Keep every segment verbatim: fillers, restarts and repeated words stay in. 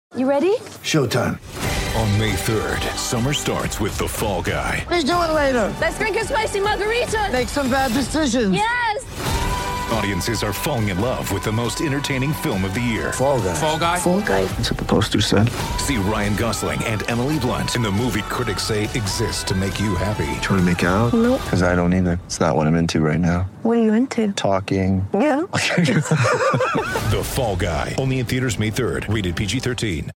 You ready? Showtime. On May third, summer starts with The Fall Guy. Let's do it later. Let's drink a spicy margarita. Make some bad decisions. Yes! Audiences are falling in love with the most entertaining film of the year. Fall Guy. Fall Guy. Fall Guy. That's what the poster said. See Ryan Gosling and Emily Blunt in the movie critics say exists to make you happy. Trying to make it out? Nope. Because I don't either. It's not what I'm into right now. What are you into? Talking. Yeah. The Fall Guy. Only in theaters May third. Rated P G thirteen.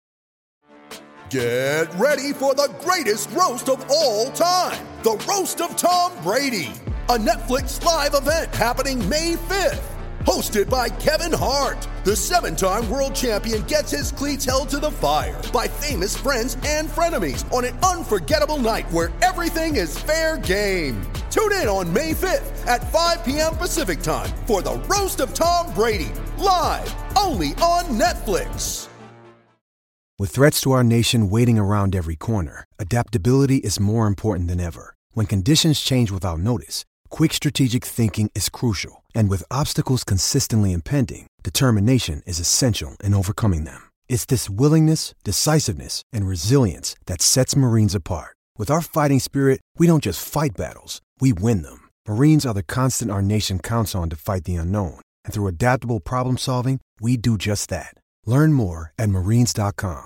Get ready for the greatest roast of all time. The Roast of Tom Brady. A Netflix live event happening May fifth. Hosted by Kevin Hart. The seven-time world champion gets his cleats held to the fire by famous friends and frenemies on an unforgettable night where everything is fair game. Tune in on May fifth at five p.m. Pacific time for the Roast of Tom Brady. Live only on Netflix. With threats to our nation waiting around every corner, adaptability is more important than ever. When conditions change without notice, quick strategic thinking is crucial. And with obstacles consistently impending, determination is essential in overcoming them. It's this willingness, decisiveness, and resilience that sets Marines apart. With our fighting spirit, we don't just fight battles, we win them. Marines are the constant our nation counts on to fight the unknown. And through adaptable problem solving, we do just that. Learn more at marines dot com.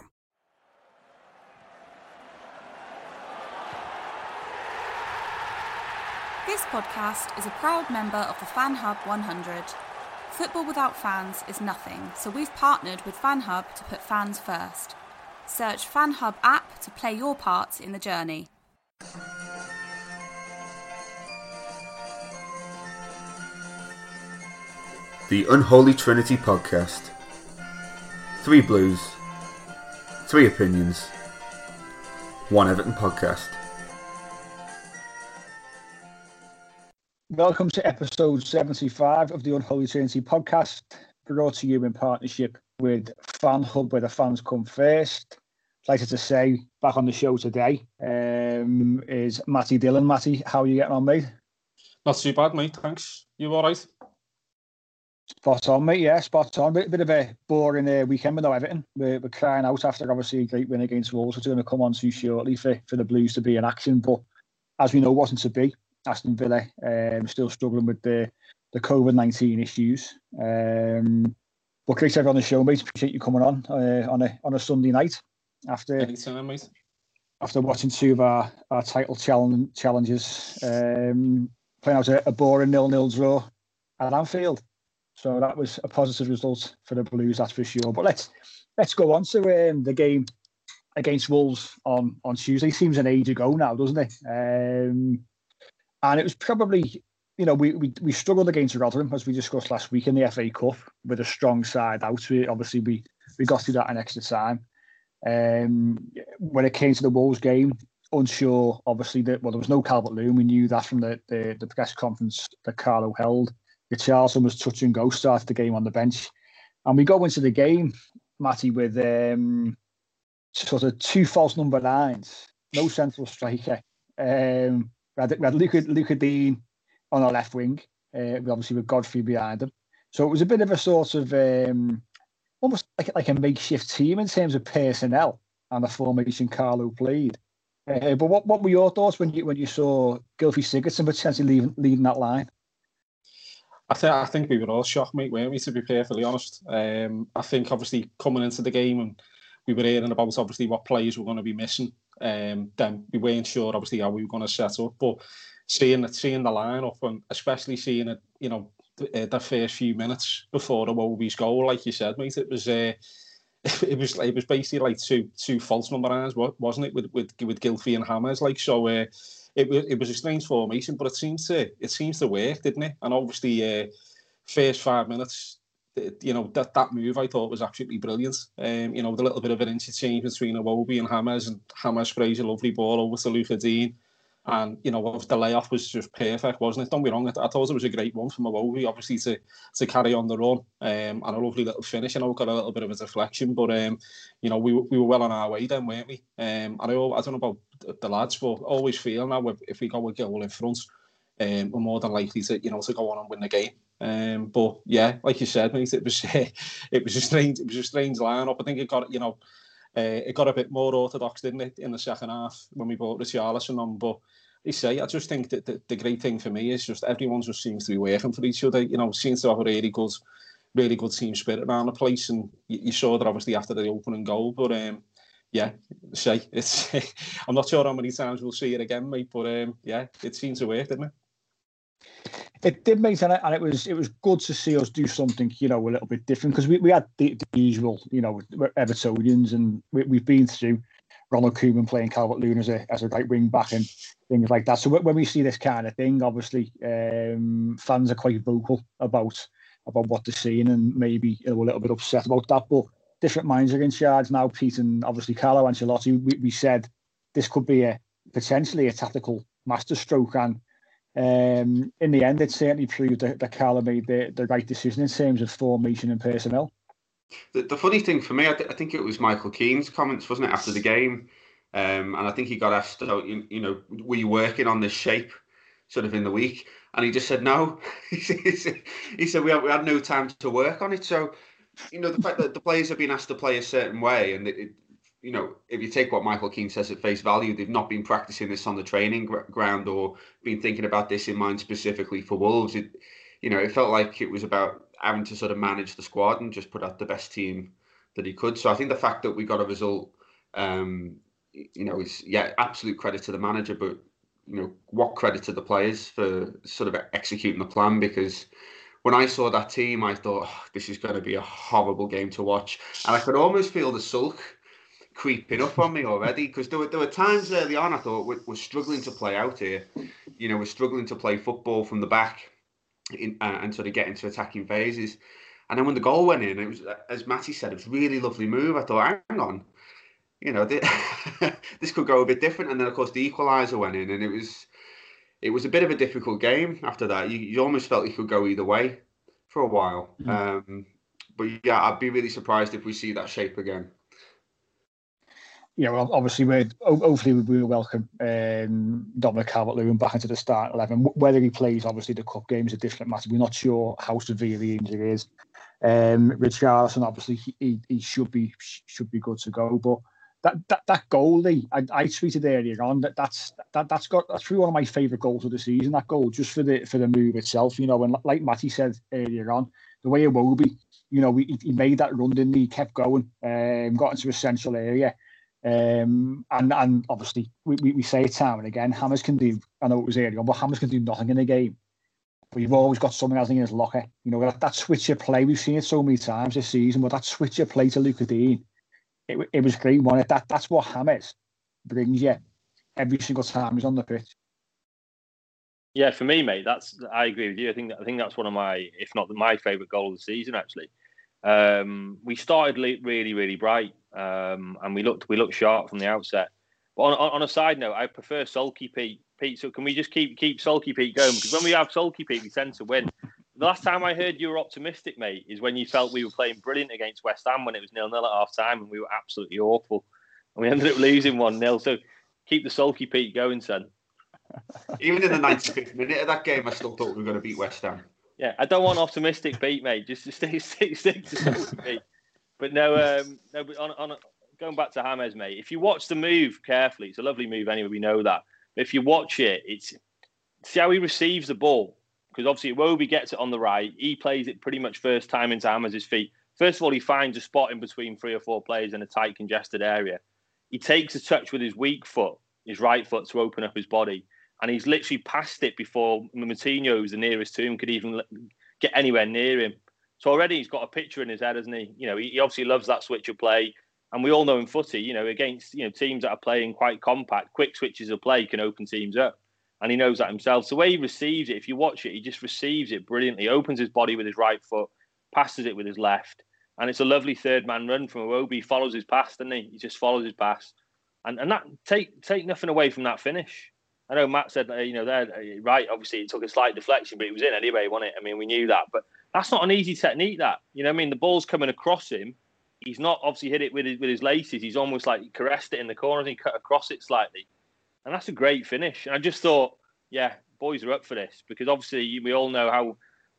This podcast is a proud member of the FanHub one hundred. Football without fans is nothing, so we've partnered with FanHub to put fans first. Search FanHub app to play your part in the journey. The Unholy Trinity Podcast. Three Blues, three opinions, one Everton podcast. Welcome to episode seventy-five of the Unholy Trinity Podcast, brought to you in partnership with FanHub, where the fans come first. Delighted to say, back on the show today um, is Matty Dillon. Matty, how are you getting on, mate? Not too bad, mate, thanks. You all right? Spot on, mate, yeah, spot on. Bit, bit of a boring uh, weekend with no Everton. We're, we're crying out after, obviously, a great win against Wolves, which we're going to come on to shortly for, for the Blues to be in action. But as we know, wasn't to be. Aston Villa um, still struggling with the, the COVID nineteen issues. Um, but great to have you on the show, mate. Appreciate you coming on uh, on a on a Sunday night after Anytime, mate. after watching two of our, our title challenge, challenges, um, playing out a, a boring nil-nil draw at Anfield. So that was a positive result for the Blues, that's for sure. But let's let's go on to um, the game against Wolves on, on Tuesday. Seems an age ago now, doesn't it? Um, and it was probably, you know, we, we we struggled against Rotherham, as we discussed last week in the F A Cup, with a strong side out. We, obviously, we, we got through that in extra time. Um, when it came to the Wolves game, unsure, obviously, that well, there was no Calvert-Lewin. We knew that from the, the, the press conference that Carlo held. Richarlison was touch and go, started the game on the bench. And we go into the game, Matty, with um, sort of two false number nines, no central striker. Um, we had, we had Luca, Luca Dean on our left wing, uh, obviously with Godfrey behind him. So it was a bit of a sort of um, almost like, like a makeshift team in terms of personnel and the formation Carlo played. Uh, but what, what were your thoughts when you when you saw Gylfi Sigurdsson potentially leading, leading that line? I, th- I think we were all shocked, mate, weren't we, to be perfectly honest. Um, I think, obviously, coming into the game and we were hearing about, obviously, what players were going to be missing. Um, then we weren't sure, obviously, how we were going to set up. But seeing, seeing the line-up and especially seeing it, you know, the, the first few minutes before the Wolves goal, like you said, mate, it was uh, it was it was basically like two two false number nines, wasn't it, with with with Gylfi and Hammers, like so. Uh, It was it was a strange formation, but it seems to it seems to work, didn't it? And obviously, uh, first five minutes, you know, that, that move I thought was absolutely brilliant. Um, you know, the little bit of an interchange between Iwobi and Hammers, and Hammers sprays a lovely ball over to Luca Dean, and you know, the layoff was just perfect, wasn't it? Don't be wrong, I, I thought it was a great one from Iwobi, obviously to to carry on the run, um, and a lovely little finish. I know we got a little bit of a deflection, but um, you know, we we were well on our way then, weren't we? Um, and I, I don't know about the lads, but always feel now if we go with goal in front, um, we're more than likely to, you know, to go on and win the game. Um, but yeah, like you said, mate, it was it was a strange it was a strange lineup. I think it got you know uh, it got a bit more orthodox, didn't it, in the second half when we brought Richarlison on. But you say, I just think that the, the great thing for me is just everyone just seems to be working for each other. You know, seems to have a really good, really good team spirit around the place, and you, you saw that obviously after the opening goal. But um, yeah, say it's. I'm not sure how many times we'll see it again, mate. But um, yeah, it seems to work, didn't it? It did, mate, and it, and it was it was good to see us do something, you know, a little bit different, because we, we had the, the usual, you know, Evertonians, and we, we've been through Ronald Koeman playing Calvert-Lewin as a as a right wing back and things like that. So when we see this kind of thing, obviously um, fans are quite vocal about about what they're seeing, and maybe you know, a little bit upset about that. But different minds are in charge now, Pete, and obviously Carlo Ancelotti. We, we said this could be a potentially a tactical masterstroke, and um, in the end, it certainly proved that, that Carlo made the, the right decision in terms of formation and personnel. The, the funny thing for me, I, th- I think it was Michael Keane's comments, wasn't it, after the game? Um, and I think he got asked, oh, you, you know, were you working on this shape sort of in the week? And he just said no. he said, he said we, had, we had no time to work on it. So, you know, the fact that the players have been asked to play a certain way, and, it, it, you know, if you take what Michael Keane says at face value, they've not been practicing this on the training gr- ground or been thinking about this in mind specifically for Wolves. It, you know, it felt like it was about having to sort of manage the squad and just put out the best team that he could. So I think the fact that we got a result, um, you know, is, yeah, absolute credit to the manager, but, you know, what credit to the players for sort of executing the plan, because when I saw that team, I thought, oh, this is going to be a horrible game to watch. And I could almost feel the sulk creeping up on me already, because there were, there were times early on I thought we're, we're struggling to play out here. You know, we're struggling to play football from the back in, uh, and sort of get into attacking phases. And then when the goal went in, it was, as Matty said, it was a really lovely move. I thought, hang on, you know, this, this could go a bit different. And then, of course, the equaliser went in, and it was it was a bit of a difficult game after that. You, you almost felt it could go either way for a while. Mm. Um, but yeah, I'd be really surprised if we see that shape again. Yeah, well, obviously, we're hopefully we will welcome um, Dominic Calvert-Lewin back into the start eleven. Whether he plays, obviously, the cup game is a different matter. We're not sure how severe the injury is. Um, Richarlison, obviously, he, he should be should be good to go. But that that that goalie, I, I tweeted earlier on that that's that that's got that's probably one of my favourite goals of the season. That goal, just for the for the move itself, you know, and like Matty said earlier on, the way Iwobi, you know, he, he made that run, didn't he? He kept going, um, got into a central area. Um, and and obviously we, we, we say it time and again, Hammers can do, I know it was earlier on, but Hammers can do nothing in a game. But you've always got something else in his locker. You know, that, that switch of play, we've seen it so many times this season, but that switch of play to Luca Dean, it, it was great, wasn't it? That, that's what Hammers brings you every single time he's on the pitch. Yeah, for me, mate, that's I agree with you. I think I think that's one of my, if not my favourite goal of the season, actually. Um, we started really, really bright, um, and we looked we looked sharp from the outset. But on, on, on a side note, I prefer Sulky Pete. Pete, so can we just keep keep Sulky Pete going? Because when we have Sulky Pete, we tend to win. The last time I heard you were optimistic, mate, is when you felt we were playing brilliant against West Ham when it was nil nil at half time, and we were absolutely awful, and we ended up losing one nil. So keep the Sulky Pete going, son. Even in the ninety-fifth minute of that game, I still thought we were going to beat West Ham. Yeah, I don't want optimistic Pete, mate. Just to stay, stick, stick to Sulky Pete. But no, um, no. But on, on going back to James, mate. If you watch the move carefully, it's a lovely move anyway. We know that. But if you watch it, it's see how he receives the ball, because obviously Iwobi gets it on the right. He plays it pretty much first time into James' feet. First of all, he finds a spot in between three or four players in a tight, congested area. He takes a touch with his weak foot, his right foot, to open up his body. And he's literally passed it before Moutinho, who's the nearest to him, could even get anywhere near him. So already he's got a picture in his head, hasn't he? You know, he, he obviously loves that switch of play. And we all know in footy, you know, against, you know, teams that are playing quite compact, quick switches of play can open teams up. And he knows that himself. So the way he receives it, if you watch it, he just receives it brilliantly. He opens his body with his right foot, passes it with his left. And it's a lovely third-man run from Iwobi. He follows his pass, doesn't he? He just follows his pass. And and that take take nothing away from that finish. I know Matt said, you know, there, right, obviously it took a slight deflection, but it was in anyway, wasn't it? I mean, we knew that. But that's not an easy technique, that. You know what I mean? The ball's coming across him. He's not obviously hit it with his, with his laces. He's almost like he caressed it in the corner and he cut across it slightly. And that's a great finish. And I just thought, yeah, boys are up for this, because obviously we all know how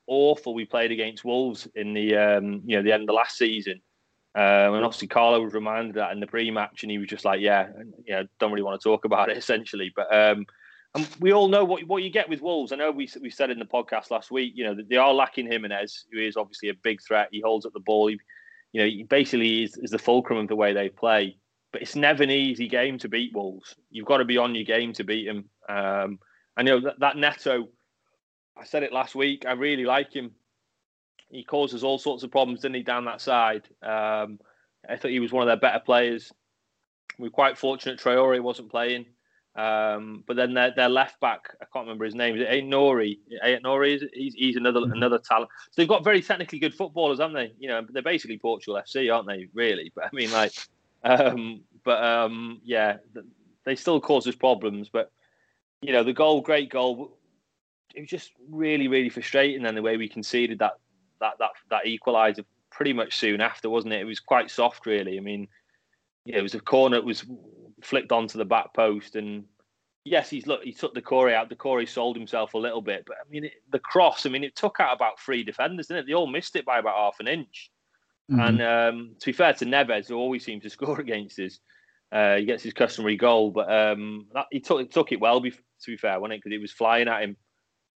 awful we played against Wolves in the um, you know the end of the last season. Um, and obviously Carlo was reminded of that in the pre-match, and he was just like, yeah, yeah, don't really want to talk about it essentially. But um, and we all know what what you get with Wolves. I know we we said in the podcast last week, you know, that they are lacking Jimenez, who is obviously a big threat. He holds up the ball. He, you know, he basically is, is the fulcrum of the way they play. But it's never an easy game to beat Wolves. You've got to be on your game to beat them. Um, I know that, that Neto, I said it last week, I really like him. He causes all sorts of problems, didn't he, down that side? Um, I thought he was one of their better players. We were quite fortunate Traore wasn't playing. Um, but then their, their left back, I can't remember his name. Is it Aït-Nouri? Aït-Nouri, he's, he's another mm-hmm. another talent. So they've got very technically good footballers, haven't they? You know, they're basically Portugal F C, aren't they? Really, but I mean, like, um, but um, yeah, they still cause us problems. But you know, the goal, great goal. It was just really, really frustrating. Then the way we conceded that. that that that equaliser pretty much soon after, wasn't it? It was quite soft, really. I mean, yeah, it was a corner that was flicked onto the back post, and yes, he's look, he took Decore out. Decore sold himself a little bit, but I mean, it, the cross. I mean, it took out about three defenders, didn't it? They all missed it by about half an inch. Mm-hmm. And um, to be fair to Neves, who always seems to score against us, uh, he gets his customary goal, but um, that, he took took it well. To be fair, wasn't it? Because it was flying at him,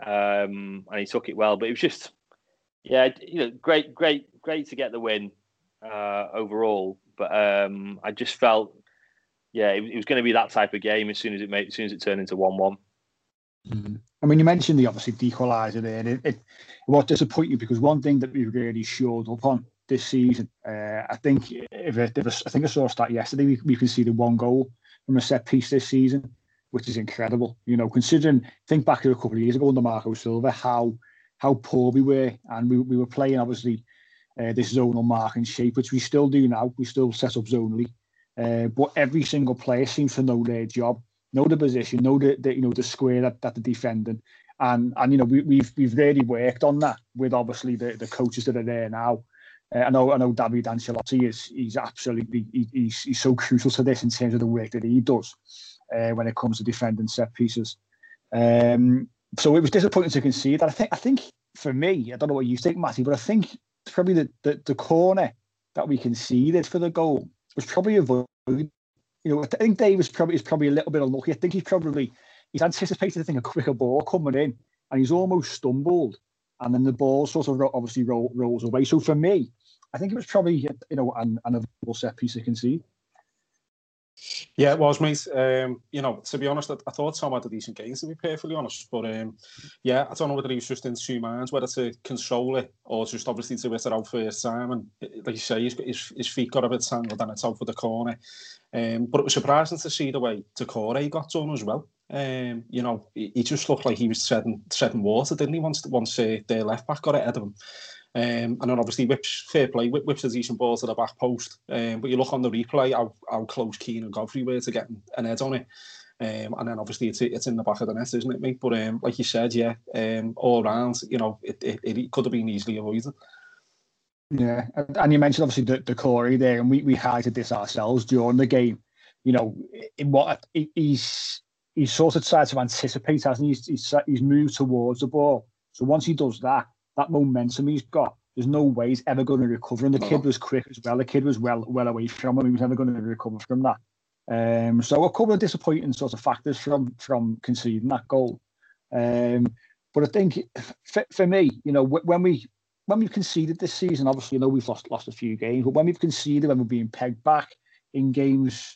um, and he took it well. But it was just. Yeah, you know, great, great, great to get the win uh, overall. But um, I just felt, yeah, it, it was going to be that type of game as soon as it made, as soon as it turned into one-one. Mm-hmm. I mean, you mentioned the obviously equaliser there. It, it, it was disappointing because one thing that we really showed up on this season, uh, I think, if, it, if it, I think I saw a stat yesterday, we, we conceded one goal from a set piece this season, which is incredible. You know, considering, think back to a couple of years ago under Marco Silva, how. how poor we were, and we, we were playing obviously uh, this zonal marking shape, which we still do now. We still set up zonally, uh, but every single player seems to know their job, know the position, know the, the you know the square that, that they're defending, and and you know we, we've we've really worked on that with obviously the, the coaches that are there now. Uh, I know I know David Ancelotti is he's absolutely he, he's he's so crucial to this in terms of the work that he does uh, when it comes to defending set pieces. Um, So it was disappointing to concede. I think, I think for me, I don't know what you think, Matty, but I think it's probably the, the, the corner that we conceded for the goal was probably avoided. You know, I think Dave is probably is probably a little bit unlucky. I think he's probably he's anticipated, I think, a quicker ball coming in, and he's almost stumbled, and then the ball sort of obviously roll, rolls away. So for me, I think it was probably you know an, an avoidable set piece to concede. Yeah, it was, mate. Um, you know, to be honest, I, I thought Tom had a decent game, to be perfectly honest. But um, yeah, I don't know whether he was just in two minds, whether to control it or just obviously to hit it out first time. And like you say, his, his, his feet got a bit tangled and it's out for the corner. Um, but it was surprising to see the way Decore got done as well. Um, you know, he, he just looked like he was treading, treading water, didn't he? Once, once uh, their left back got ahead of him. Um, and then obviously whips, fair play, whips a decent ball to the back post. Um, but you look on the replay how, how close Keane and Godfrey were to getting an head on it. Um, and then obviously it's it's in the back of the net, isn't it, mate? But um, like you said, yeah, um, all round, you know, it, it, it could have been easily avoided. Yeah, and you mentioned obviously the, the Corey there, and we, we highlighted this ourselves during the game. You know, in what he's he's sort of tried to anticipate, hasn't he? He's, he's, he's moved towards the ball. So once he does that, that momentum he's got, there's no way he's ever going to recover. And the kid was quick as well. The kid was well well away from him. He was never going to recover from that. Um, so a couple of disappointing sort of factors from from conceding that goal. Um, but I think for, for me, you know, when we when we've conceded this season, obviously, you know, we've lost lost a few games, but when we've conceded, when we're being pegged back in games,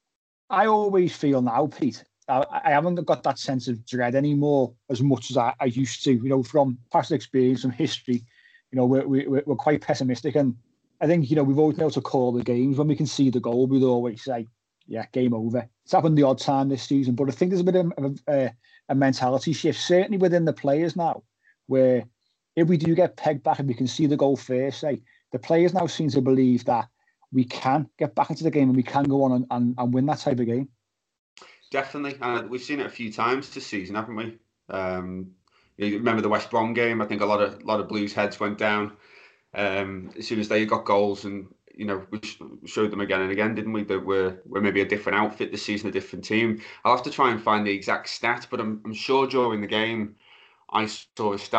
I always feel now, Pete, I, I haven't got that sense of dread anymore as much as I, I used to. You know, from past experience, from history, you know, we're, we're, we're quite pessimistic. And I think, you know, we've always been able to call the games. When we concede the goal, we'd always say, yeah, game over. It's happened the odd time this season, but I think there's a bit of a, a, a mentality shift, certainly within the players now, where if we do get pegged back and we can see the goal first, say, the players now seem to believe that we can get back into the game and we can go on and, and, and win that type of game. Definitely, and we've seen it a few times this season, haven't we? Um, you remember the West Brom game? I think a lot of a lot of Blues heads went down um, as soon as they got goals, and you know we showed them again and again, didn't we? That we're we're maybe a different outfit this season, a different team. I'll have to try and find the exact stat, but I'm I'm sure during the game I saw a stat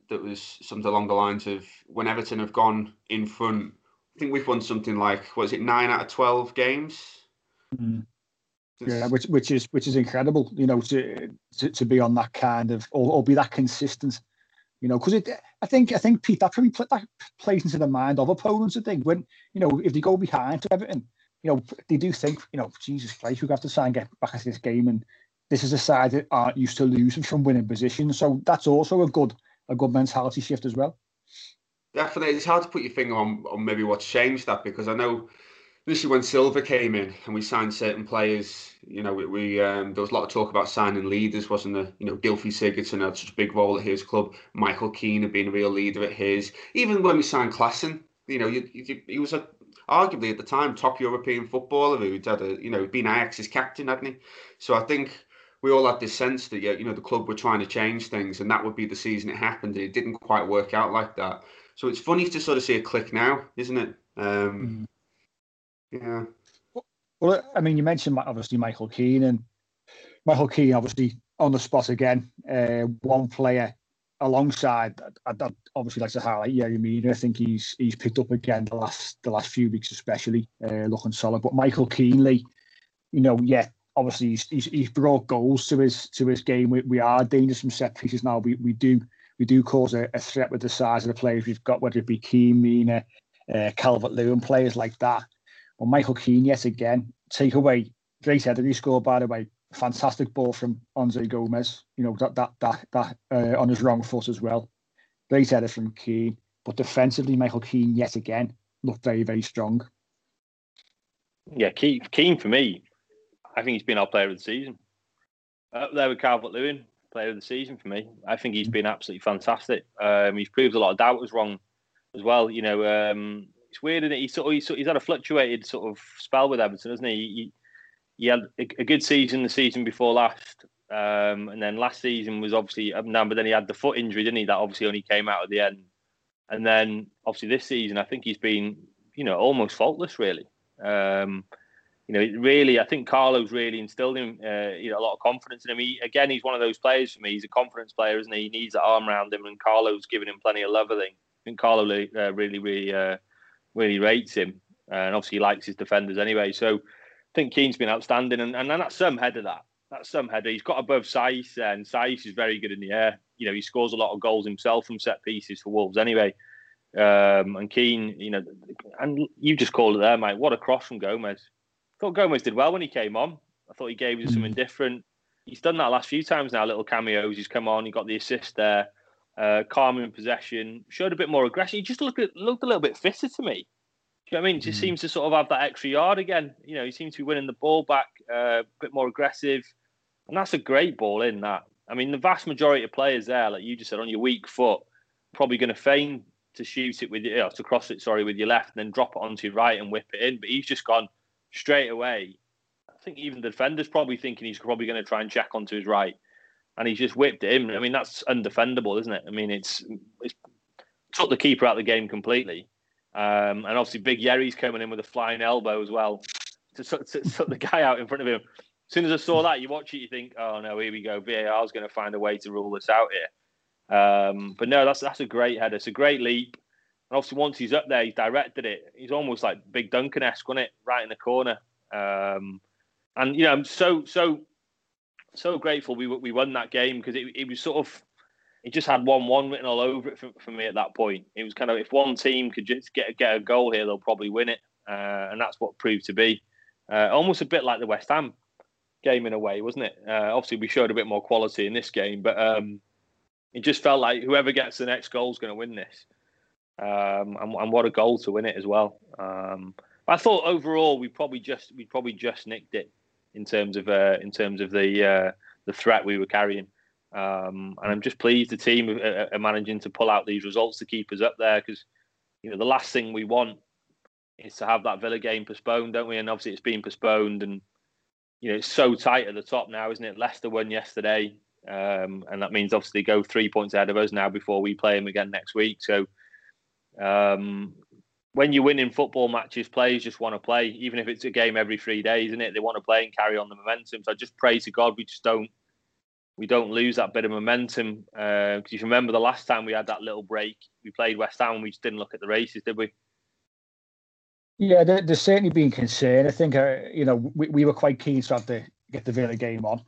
that was something along the lines of when Everton have gone in front. I think we've won something like, what is it, nine out of twelve games? Mm. Yeah, which which is which is incredible, you know, to to, to be on that kind of or, or be that consistent, you know, because it. I think I think Pete that probably put that plays into the mind of opponents. I think when you know if they go behind to Everton, you know they do think, you know, Jesus Christ, we have to try and get back into this game, and this is a side that aren't used to losing from winning positions. So that's also a good a good mentality shift as well. Definitely, it's hard to put your finger on on maybe what's changed that, because I know. Initially, when Silva came in and we signed certain players, you know, we, we um, there was a lot of talk about signing leaders, wasn't there? You know, Gylfi Sigurdsson had such a big role at his club. Michael Keane had been a real leader at his. Even when we signed Klaassen, you know, you, you, he was a, arguably at the time top European footballer who'd had a, you know, been Ajax's captain, hadn't he? So I think we all had this sense that, you know, the club were trying to change things, and that would be the season it happened. And it didn't quite work out like that. So it's funny to sort of see a click now, isn't it? Um, mm. Yeah. Well, I mean, you mentioned obviously Michael Keane, and Michael Keane obviously on the spot again. Uh, one player alongside, I'd, I'd obviously like to highlight Yerry Mina. I think he's he's picked up again the last the last few weeks, especially uh, looking solid. But Michael Keane, you know, yeah, obviously he's, he's he's brought goals to his to his game. We, we are dangerous from set pieces now. We we do we do cause a, a threat with the size of the players we've got, whether it be Keane, Mina, uh, Calvert-Lewin, players like that. Well, Michael Keane, yet again, take away. Great header he scored, by the way. Fantastic ball from Andre Gomez. You know, that that that that uh, on his wrong foot as well. Great header from Keane. But defensively, Michael Keane, yet again, looked very, very strong. Yeah, Keane, Keane for me, I think he's been our player of the season. Up there with Calvert-Lewin, player of the season for me. I think he's been absolutely fantastic. Um, he's proved a lot of doubters wrong as well. You know, um, it's weird, isn't it? He's, sort of, he's, he's had a fluctuated sort of spell with Everton, hasn't he? He, he had a, a good season the season before last, um, and then last season was obviously up and down, but then he had the foot injury, didn't he? That obviously only came out at the end. And then obviously this season, I think he's been, you know, almost faultless, really. Um, you know, it really, I think Carlo's really instilled in him, uh, you know, a lot of confidence in him. He, again, he's one of those players for me. He's a confidence player, isn't he? He needs that arm around him, and Carlo's giving him plenty of love, I think. I think Carlo uh, really, really, uh, really rates him, uh, and obviously he likes his defenders anyway. So I think Keane's been outstanding, and, and that's some header that. That's some header. He's got above Saiss, and Saiss is very good in the air. You know, he scores a lot of goals himself from set pieces for Wolves anyway. Um, and Keane, you know, and you just called it there, mate. What a cross from Gomez. I thought Gomez did well when he came on. I thought he gave us something different. He's done that last few times now, little cameos. He's come on, he got the assist there. Uh, calm in possession, showed a bit more aggression. He just looked looked a little bit fitter to me. Do you know what I mean? Just mm. seems to sort of have that extra yard again. You know, he seems to be winning the ball back, uh, a bit more aggressive. And that's a great ball in that. I mean, the vast majority of players there, like you just said, on your weak foot, probably going to feign to shoot it with you know, to cross it, sorry, with your left, and then drop it onto your right and whip it in. But he's just gone straight away. I think even the defender's probably thinking he's probably going to try and check onto his right, and he's just whipped it in. I mean, that's undefendable, isn't it? I mean, it's it's took the keeper out of the game completely. Um, and obviously, Big Yerry's coming in with a flying elbow as well to sort the guy out in front of him. As soon as I saw that, you watch it, you think, oh no, here we go. V A R's going to find a way to rule this out here. Um, but no, that's that's a great header. It's a great leap. And obviously, once he's up there, he's directed it. He's almost like Big Duncan-esque, wasn't it? Right in the corner. Um, and you know, I'm so so so grateful we we won that game, because it, it was sort of it just had one one written all over it for, for me at that point. It was kind of, if one team could just get get a goal here, they'll probably win it, uh, and that's what proved to be. Uh, almost a bit like the West Ham game in a way, wasn't it? Uh, obviously, we showed a bit more quality in this game, but um, it just felt like whoever gets the next goal is going to win this. Um, and, and what a goal to win it as well. Um, I thought overall we probably just we probably just nicked it in terms of uh, in terms of the uh, the threat we were carrying. Um, and I'm just pleased the team are, are managing to pull out these results to keep us up there, because you know the last thing we want is to have that Villa game postponed, don't we? And obviously it's been postponed, and you know it's so tight at the top now, isn't it? Leicester won yesterday, um, and that means obviously they go three points ahead of us now before we play them again next week. So um, when you win in football matches, players just want to play, even if it's a game every three days, isn't it? They want to play and carry on the momentum. So I just pray to God we just don't we don't lose that bit of momentum. Because uh, you remember the last time we had that little break, we played West Ham and we just didn't look at the races, did we? Yeah, there, there's certainly been concern. I think, uh, you know, we, we were quite keen to have to get the Villa game on.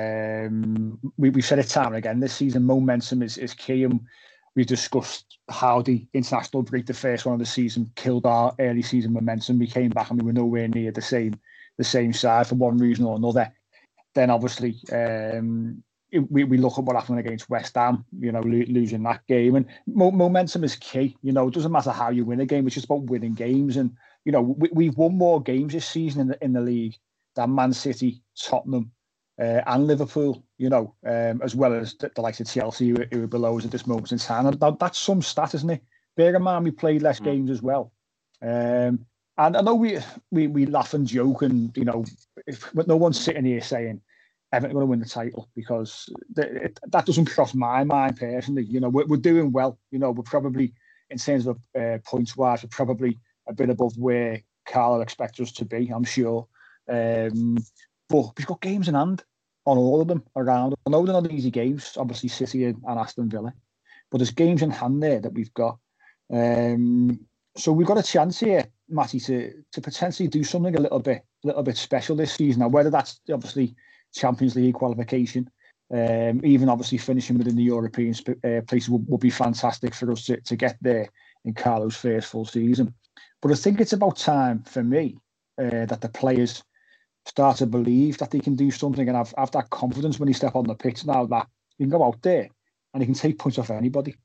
Um, we, we've said it time and again this season, momentum is, is key. And we discussed how the international break, the first one of the season, killed our early season momentum. We came back and we were nowhere near the same the same side for one reason or another. Then obviously, um, we, we look at what happened against West Ham, you know, lo- losing that game. And mo- momentum is key. You know, it doesn't matter how you win a game, it's just about winning games. And you know, we, we've won more games this season in the in the league than Man City, Tottenham, uh, and Liverpool. You know, um, as well as the, the likes of Chelsea, who, who are below us at this moment in time. And that, that's some stat, isn't it? Bear in mind, we played less mm. games as well. Um, and I know we we we laugh and joke, and you know, if, but no one's sitting here saying Everton are going to win the title, because the, it, that doesn't cross my mind personally. You know, we're, we're doing well. You know, we're probably in terms of uh, points wise, we're probably a bit above where Carlo expects us to be, I'm sure. Um, but we've got games in hand on all of them around. I know they're not easy games, obviously City and, and Aston Villa, but there's games in hand there that we've got. Um, so we've got a chance here, Matty, to to potentially do something a little bit, a little bit special this season. Now, whether that's obviously Champions League qualification, um, even obviously finishing within the European uh, places would, would be fantastic for us to, to get there in Carlo's first full season. But I think it's about time for me uh, that the players start to believe that they can do something and have, have that confidence when they step on the pitch now, that you can go out there and you can take points off anybody.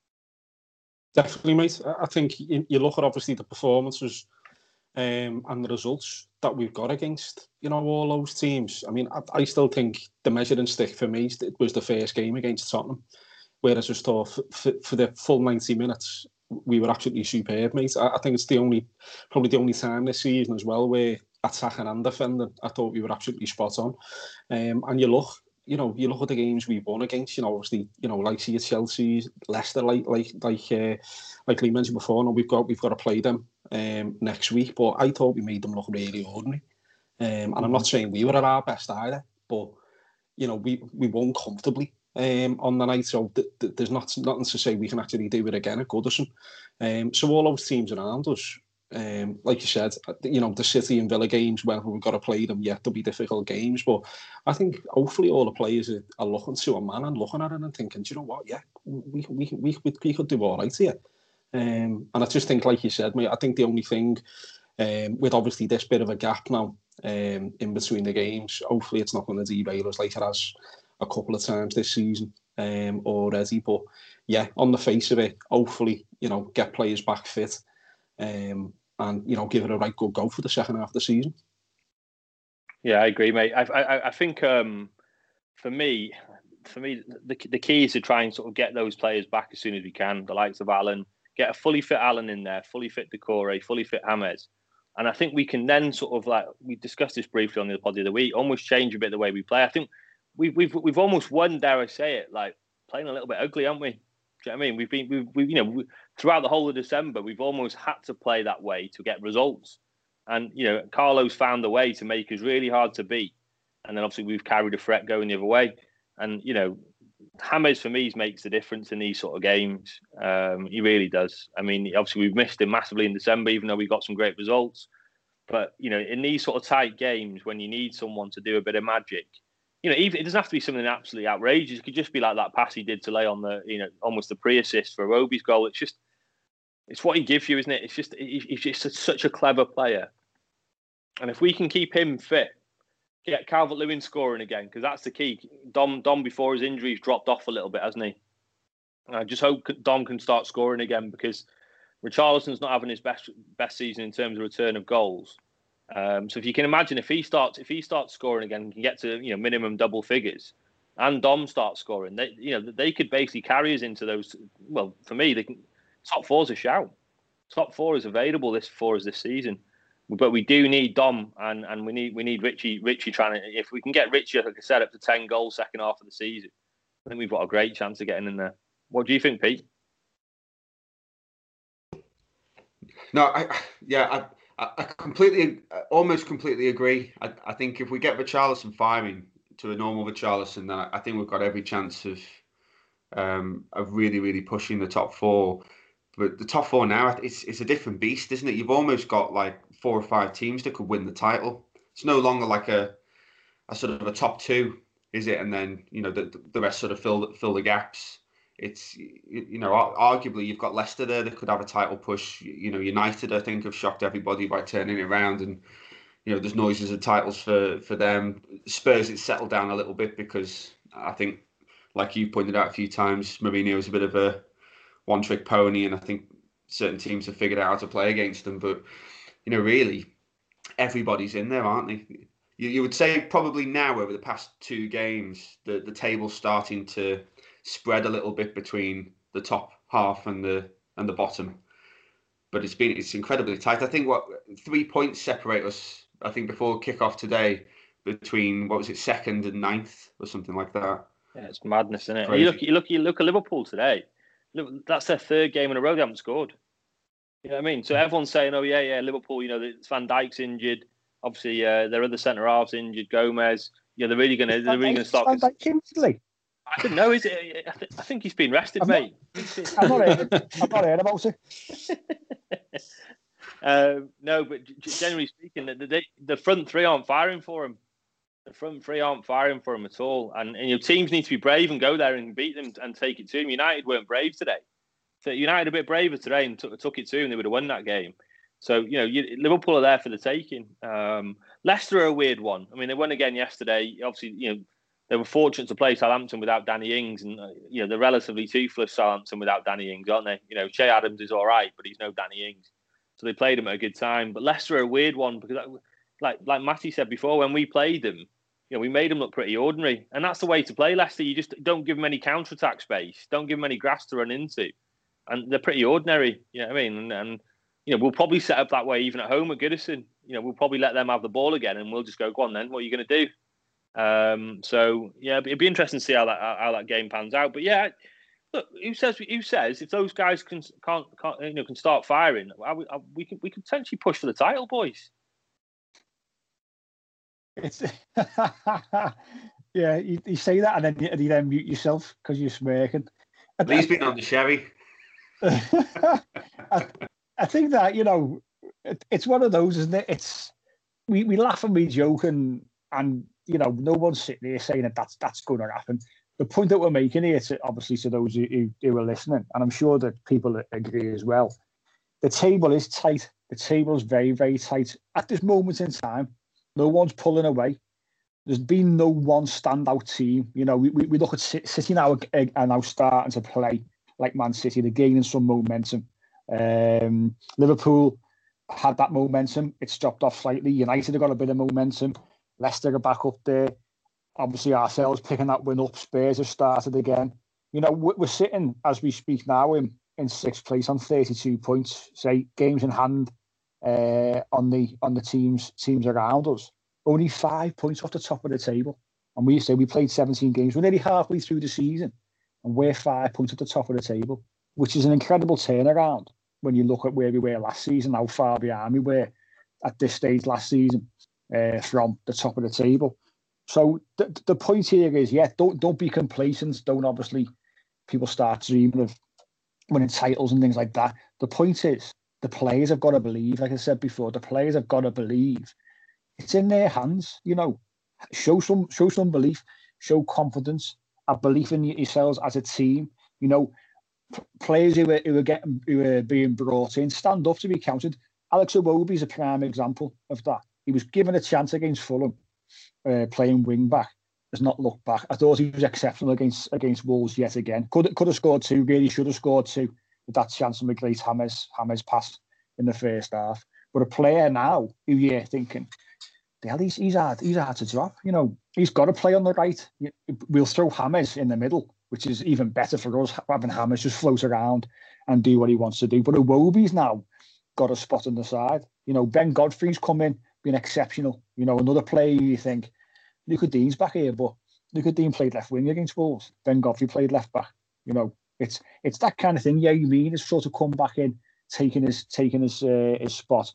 Definitely, mate. I think you, you look at obviously the performances um, and the results that we've got against, you know, all those teams. I mean, I, I still think the measuring stick for me was the first game against Tottenham, where I just thought for, for, for the full ninety minutes, we were absolutely superb, mate. I, I think it's the only, probably the only time this season as well where attacking and defending, I thought we were absolutely spot on. Um, and you look, you know, you look at the games we've won against, you know, obviously, you know, like see Chelsea, Leicester, like like like uh, like Lee mentioned before. No, we've got we've got to play them um, next week, but I thought we made them look really ordinary. Um, and I'm not saying we were at our best either, but you know, we we won comfortably um, on the night. So th- th- there's not nothing to say we can actually do it again at Goodison. Um, so all those teams around us, um, like you said, you know, the City and Villa games, when we've got to play them, yeah, they'll be difficult games. But I think hopefully all the players are, are looking to a man and looking at it and thinking, do you know what? Yeah, we we we we, we could do all right here. Um, and I just think, like you said, mate, I think the only thing um, with obviously this bit of a gap now um, in between the games, hopefully it's not going to derail us like it has a couple of times this season um, already. But yeah, on the face of it, hopefully, you know, get players back fit. Um, and, you know, give it a right good go for the second half of the season. Yeah, I agree, mate. I I, I think um, for me, for me, the the key is to try and sort of get those players back as soon as we can. The likes of Alan, get a fully fit Alan in there, fully fit Decore, fully fit James, and I think we can then sort of, like we discussed this briefly on the pod the other week, almost change a bit the way we play. I think we've we've we've almost won, dare I say it, like playing a little bit ugly, haven't we? Do you know what I mean? We've been, we've, we've, you know, we, throughout the whole of December, we've almost had to play that way to get results. And, you know, Carlo's found a way to make us really hard to beat. And then obviously we've carried a threat going the other way. And, you know, James for me makes the difference in these sort of games. Um, he really does. I mean, obviously we've missed him massively in December, even though we got some great results. But, you know, in these sort of tight games, when you need someone to do a bit of magic, you know, even it doesn't have to be something absolutely outrageous. It could just be like that pass he did to lay on the, you know, almost the pre-assist for Iwobi's goal. It's just, it's what he gives you, isn't it? It's just, he's just such a clever player. And if we can keep him fit, get Calvert-Lewin scoring again, because that's the key. Dom, Dom before his injuries dropped off a little bit, hasn't he? And I just hope Dom can start scoring again, because Richarlison's not having his best best season in terms of return of goals. Um, so if you can imagine, if he starts if he starts scoring again, and can get to, you know, minimum double figures, and Dom starts scoring, they, you know, they could basically carry us into those. Well, for me, they can, top four's a shout. Top four is available this for us this season, but we do need Dom, and, and we need we need Richie Richie trying to. If we can get Richie, like I said, up to ten goals second half of the season, I think we've got a great chance of getting in there. What do you think, Pete? No, I yeah, I, I completely, almost completely agree. I, I think if we get Richarlison firing, to a normal Richarlison, then I think we've got every chance of um, of really, really pushing the top four. But the top four now, it's it's a different beast, isn't it? You've almost got like four or five teams that could win the title. It's no longer like a a sort of a top two, is it? And then, you know, the the rest sort of fill fill the gaps. It's, you know, arguably you've got Leicester there that could have a title push. You know, United, I think, have shocked everybody by turning it around, and you know, there's noises of titles for for them. Spurs, it's settled down a little bit because I think, like you pointed out a few times, Mourinho is a bit of a one-trick pony, and I think certain teams have figured out how to play against them. But you know, really, everybody's in there, aren't they? You, you would say probably now over the past two games, the the table's starting to spread a little bit between the top half and the and the bottom, but it's been it's incredibly tight. I think what three points separate us, I think, before kick-off today, between what was it, second and ninth or something like that. Yeah, it's madness, isn't it? You look, you look, you look at Liverpool today. Look, that's their third game in a row they haven't scored. You know what I mean? So everyone's saying, "Oh yeah, yeah, Liverpool. You know, Van Dijk's injured. Obviously, uh, their other centre halves injured. Gomez. You know, they're really gonna, they're really gonna start." Van Dijk injured? I don't know. Is it? I, th- I think he's been rested, I'm mate. Not, I'm not heard. I'm not heard about it. uh, no, but g- generally speaking, the, the the front three aren't firing for him. The front three aren't firing for him at all, and, and your teams need to be brave and go there and beat them and take it to him. United weren't brave today. So United a bit braver today and took took it to him. They would have won that game. So you know, you, Liverpool are there for the taking. Um, Leicester are a weird one. I mean, they won again yesterday. Obviously, you know. They were fortunate to play Southampton without Danny Ings, and uh, you know they're relatively toothless Southampton without Danny Ings, aren't they? You know, Che Adams is all right, but he's no Danny Ings, so they played him at a good time. But Leicester are a weird one because, like like Matty said before, when we played them, you know, we made them look pretty ordinary, and that's the way to play Leicester. You just don't give them any counter-attack space, don't give them any grass to run into, and they're pretty ordinary. You know what I mean? And, and you know, we'll probably set up that way even at home at Goodison. You know, we'll probably let them have the ball again, and we'll just go, go on then. What are you going to do? Um, so yeah, it'd be interesting to see how that how that game pans out. But yeah, look, who says who says if those guys can can't, can't you know can start firing, we, we can we can potentially push for the title, boys. It's yeah, you, you say that and then you, you then mute yourself because you're smirking. He's been on the sherry. I, I think that you know it, it's one of those, isn't it? It's we, we laugh and we joke and and. You know, no one's sitting here saying that that's, that's going to happen. The point that we're making here, to, obviously, to those who, who, who are listening, and I'm sure that people agree as well, the table is tight. The table is very, very tight. At this moment in time, no one's pulling away. There's been no one standout team. You know, we, we, we look at City now and now starting to play like Man City. They're gaining some momentum. Um, Liverpool had that momentum. It's dropped off slightly. United have got a bit of momentum. Leicester are back up there. Obviously, ourselves picking that win up. Spurs have started again. You know, we're sitting, as we speak now, in, in sixth place on thirty-two points. Say, games in hand uh, on the on the teams teams around us. Only five points off the top of the table. And we say we played seventeen games. We're nearly halfway through the season. And we're five points at the top of the table, which is an incredible turnaround when you look at where we were last season, how far behind we were at this stage last season. Uh, from the top of the table. So the, the point here is, yeah, don't don't be complacent. Don't obviously people start dreaming of winning titles and things like that. The point is, the players have got to believe, like I said before, the players have got to believe. It's in their hands, you know. Show some show some belief, show confidence, a belief in yourselves as a team. You know, p- players who are, who are getting who are being brought in, stand up to be counted. Alex Iwobi is a prime example of that. He was given a chance against Fulham, uh, playing wing back. Has not looked back. I thought he was exceptional against against Wolves yet again. Could could have scored two. Really should have scored two with that chance from the great James James pass in the first half. But a player now who you're thinking, hell, he's he's hard he's hard to drop. You know, he's got to play on the right. We'll throw James in the middle, which is even better for us, having James just float around and do what he wants to do. But Iwobi's now got a spot on the side. You know, Ben Godfrey's come in. Been exceptional. You know, another player you think, Luca Dean's back here, but Luca Dean played left wing against Wolves. Ben Godfrey played left back. You know, it's it's that kind of thing. Yeah, you mean it's sort of come back in, taking his taking his uh, his spot.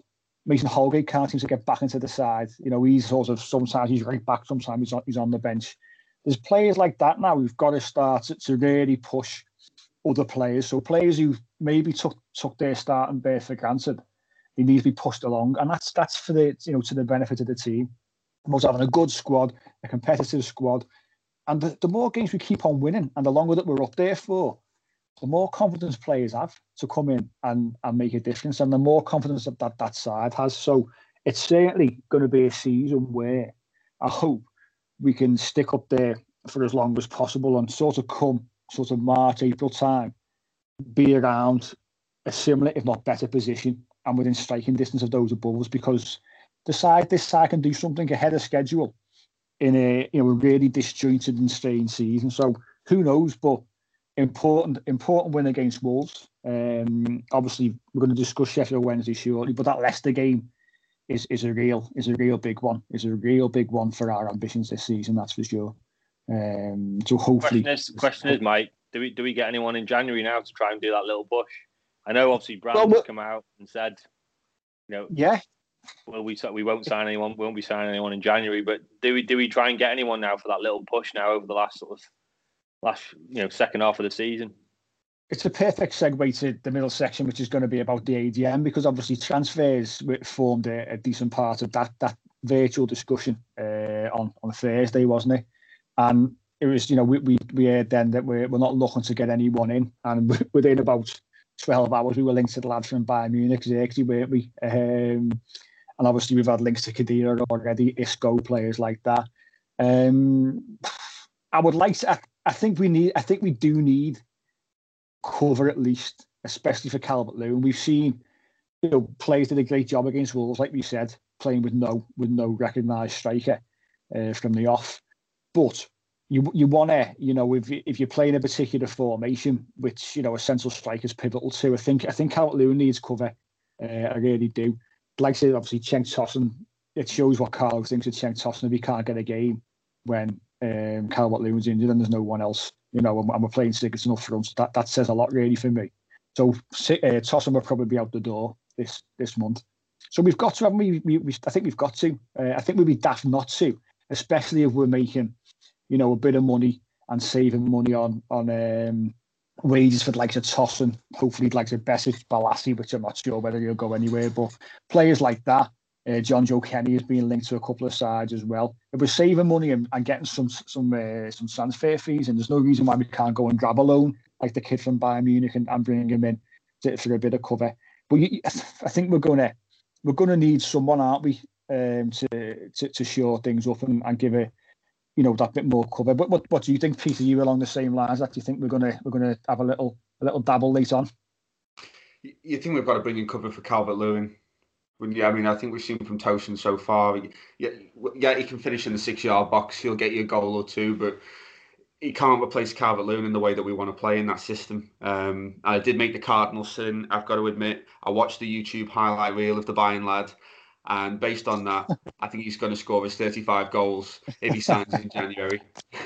Mason Holgate can't seem to get back into the side. You know, he's sort of, sometimes he's right back, sometimes he's on, he's on the bench. There's players like that now who've got to start to, to really push other players. So players who maybe took took their starting berth for granted, they need to be pushed along, and that's that's for the you know to the benefit of the team. About having a good squad, a competitive squad, and the, the more games we keep on winning, and the longer that we're up there for, the more confidence players have to come in and, and make a difference, and the more confidence that, that that side has. So it's certainly going to be a season where I hope we can stick up there for as long as possible and sort of come sort of March, April time, be around a similar, if not better position and within striking distance of those above us, because the side, this side can do something ahead of schedule in a you know a really disjointed and strange season. So who knows, but important important win against Wolves. Um, obviously, we're going to discuss Sheffield Wednesday shortly, but that Leicester game is is a real is a real big one. Is a real big one for our ambitions this season. That's for sure. Um, so hopefully, question is, question is, Mike, do we do we get anyone in January now to try and do that little push? I know, obviously, Brandon's well, come out and said, you know, yeah, well, we we won't sign anyone, we won't be signing anyone in January. But do we do we try and get anyone now for that little push now over the last sort of last you know second half of the season? It's a perfect segue to the middle section, which is going to be about the A D M, because obviously transfers formed a, a decent part of that that virtual discussion uh, on on Thursday, wasn't it? And it was, you know, we we, we heard then that we're, we're not looking to get anyone in, and within about twelve hours we were linked to the lads from Bayern Munich, Xerxes, weren't we? Um, and obviously we've had links to Khedira already, Isco, players like that. Um, I would like to, I, I think we need, I think we do need cover at least, especially for Calvert-Lewin. We've seen, you know, players did a great job against Wolves, like we said, playing with no with no recognised striker uh, from the off. But you you want to, you know, if if you're playing a particular formation, which you know a central striker is pivotal to, I think I think Calvert-Lewin needs cover. Uh, I really do. Like I said, obviously Cenk Tosun. It shows what Carlo thinks of Cenk Tosun if he can't get a game when um, Calvert-Lewin's injured and there's no one else. You know, and, and we're playing Sigurdsson up front. That that says a lot really for me. So uh, Tosun will probably be out the door this this month. So we've got to, haven't we? we, we I think we've got to. Uh, I think we'd be daft not to, especially if we're making, you know, a bit of money and saving money on on um, wages for the likes of Tosun, hopefully the likes of Besic, Balassi, which I'm not sure whether he'll go anywhere, but players like that. Uh, John Joe Kenny has been linked to a couple of sides as well. If we're saving money and, and getting some some uh, some transfer fees, and there's no reason why we can't go and grab a loan like the kid from Bayern Munich and, and bring him in to, for a bit of cover. But you, I think we're gonna we're gonna need someone, aren't we, um, to, to to shore things up and, and give a, you know, that bit more cover. But what what do you think, Peter? You along the same lines? That do you think we're gonna we're gonna have a little a little dabble late on? You think we've got to bring in cover for Calvert-Lewin? Yeah, I mean, I think we've seen from Tosun so far. Yeah, yeah, he can finish in the six-yard box. He'll get you a goal or two, but he can't replace Calvert-Lewin in the way that we want to play in that system. Um, I did make the cardinal sin, I've got to admit. I watched the YouTube highlight reel of the Bayern lad, and based on that, I think he's going to score his thirty-five goals if he signs in January.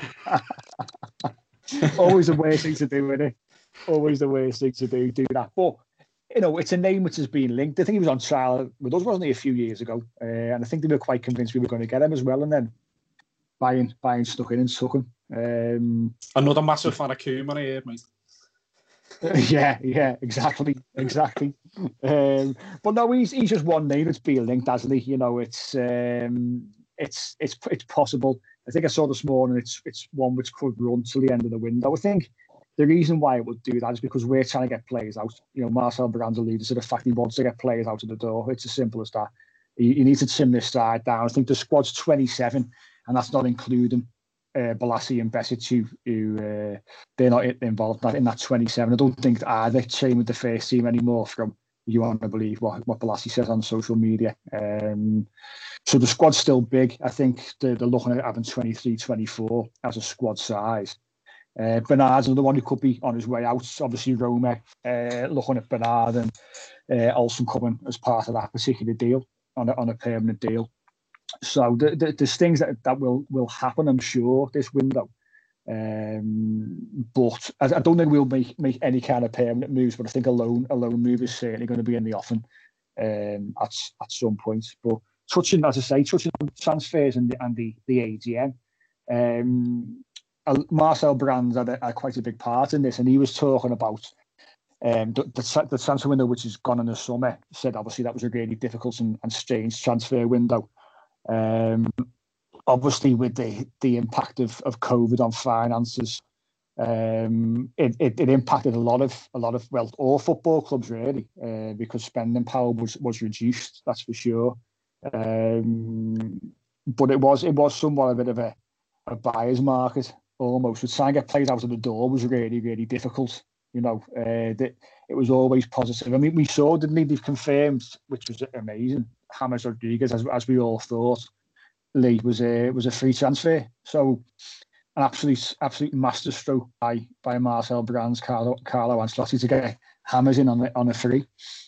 Always the worst thing to do, isn't it? Always the worst thing to do, do that. But you know, it's a name which has been linked. I think he was on trial with us, wasn't he, a few years ago? Uh, and I think they were quite convinced we were going to get him as well. And then Bayern, Bayern stuck in and took him. Um, Another massive fan of Koeman here, mate. yeah, yeah, exactly, exactly. Um, but no, he's he's just one name that's being linked, hasn't he? You know, it's um, it's it's it's possible. I think I saw this morning. It's it's one which could run till the end of the window. I think. The reason why it would do that is because we're trying to get players out. You know, Marcel Brands alluded to the fact he wants to get players out of the door. It's as simple as that. You, you need to trim this side down. I think the squad's twenty-seven, and that's not including uh, Balassi and Besic, who, who uh, they're not involved in that twenty-seven. I don't think either train with the first team anymore, from you want to believe what, what Balassi says on social media. Um, so the squad's still big. I think they're, they're looking at having twenty-three, twenty-four as a squad size. Uh, Bernard's another one who could be on his way out. Obviously, Roma uh, looking at Bernard and uh, Olsen coming as part of that particular deal on a, on a permanent deal. So the, the, there's things that, that will, will happen, I'm sure, this window. Um, but I, I don't think we'll make, make any kind of permanent moves, but I think a loan, a loan move is certainly going to be in the offing um, at at some point. But touching, as I say, touching on transfers and the and the, the A G M, um, Marcel Brands had, a, had quite a big part in this, and he was talking about um, the, the, the transfer window which has gone in the summer. He said obviously that was a really difficult and, and strange transfer window. Um, obviously, with the the impact of, of COVID on finances, um, it, it it impacted a lot of a lot of well all football clubs really, uh, because spending power was was reduced. That's for sure. Um, but it was it was somewhat a bit of a, a buyer's market almost. With trying to get players out of the door was really really difficult. You know, uh, that it was always positive. I mean, we saw, didn't we? They've confirmed, which was amazing. James Rodriguez, as as we all thought, Lee was a was a free transfer. So an absolute absolute masterstroke by by Marcel Brands, Carlo Carlo Ancelotti to get James in on a, on a free.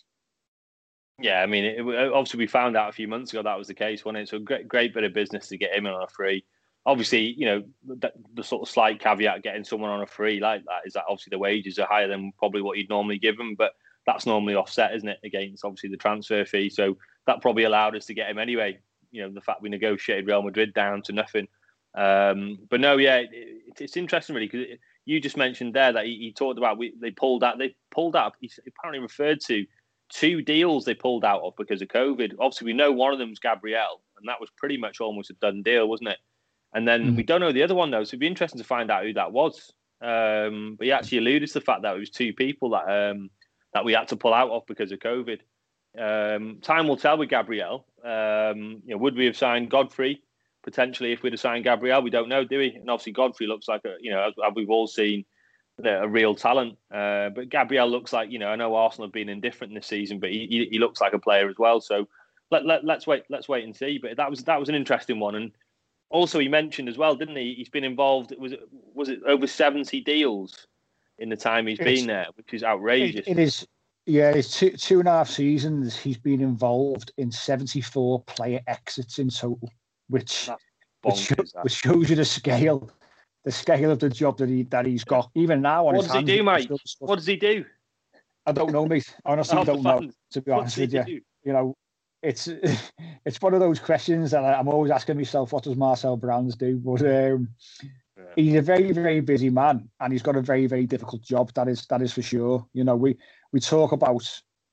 Yeah, I mean, it, obviously we found out a few months ago that was the case, wasn't it? So great great bit of business to get him in on a free. Obviously, you know, the, the sort of slight caveat getting someone on a free like that is that obviously the wages are higher than probably what you'd normally give them, but that's normally offset, isn't it, against obviously the transfer fee. So that probably allowed us to get him anyway. You know, the fact we negotiated Real Madrid down to nothing. Um, but no, yeah, it, it, it's interesting really because you just mentioned there that he, he talked about we, they pulled out. They pulled out. He apparently referred to two deals they pulled out of because of COVID. Obviously, we know one of them was Gabriel, and that was pretty much almost a done deal, wasn't it? And then mm. we don't know the other one though, so it'd be interesting to find out who that was. Um, but he actually alluded to the fact that it was two people that um, that we had to pull out of because of COVID. Um, time will tell with Gabriel. Um, you know, would we have signed Godfrey potentially if we'd have signed Gabriel? We don't know, do we? And obviously Godfrey looks like a, you know, as, as we've all seen, a real talent. Uh, but Gabriel looks like, you know, I know Arsenal have been indifferent this season, but he, he, he looks like a player as well. So let, let let's wait let's wait and see. But that was that was an interesting one. And also he mentioned as well, didn't he? He's been involved. Was it was it over seventy deals in the time he's it's, been there, which is outrageous. It, it is. Yeah, it's two two and a half seasons. He's been involved in seventy-four player exits in total, which which, bonkers, which shows you the scale, the scale of the job that he that he's got. Even now, on what his does hands, he do, mate? What does he do? I don't know, mate. I honestly don't know. To be honest with you, do? you know, it's it's one of those questions that I'm always asking myself. What does Marcel Brands do? But um, yeah. he's a very very busy man, and he's got a very very difficult job. That is that is for sure. You know, we. We talk about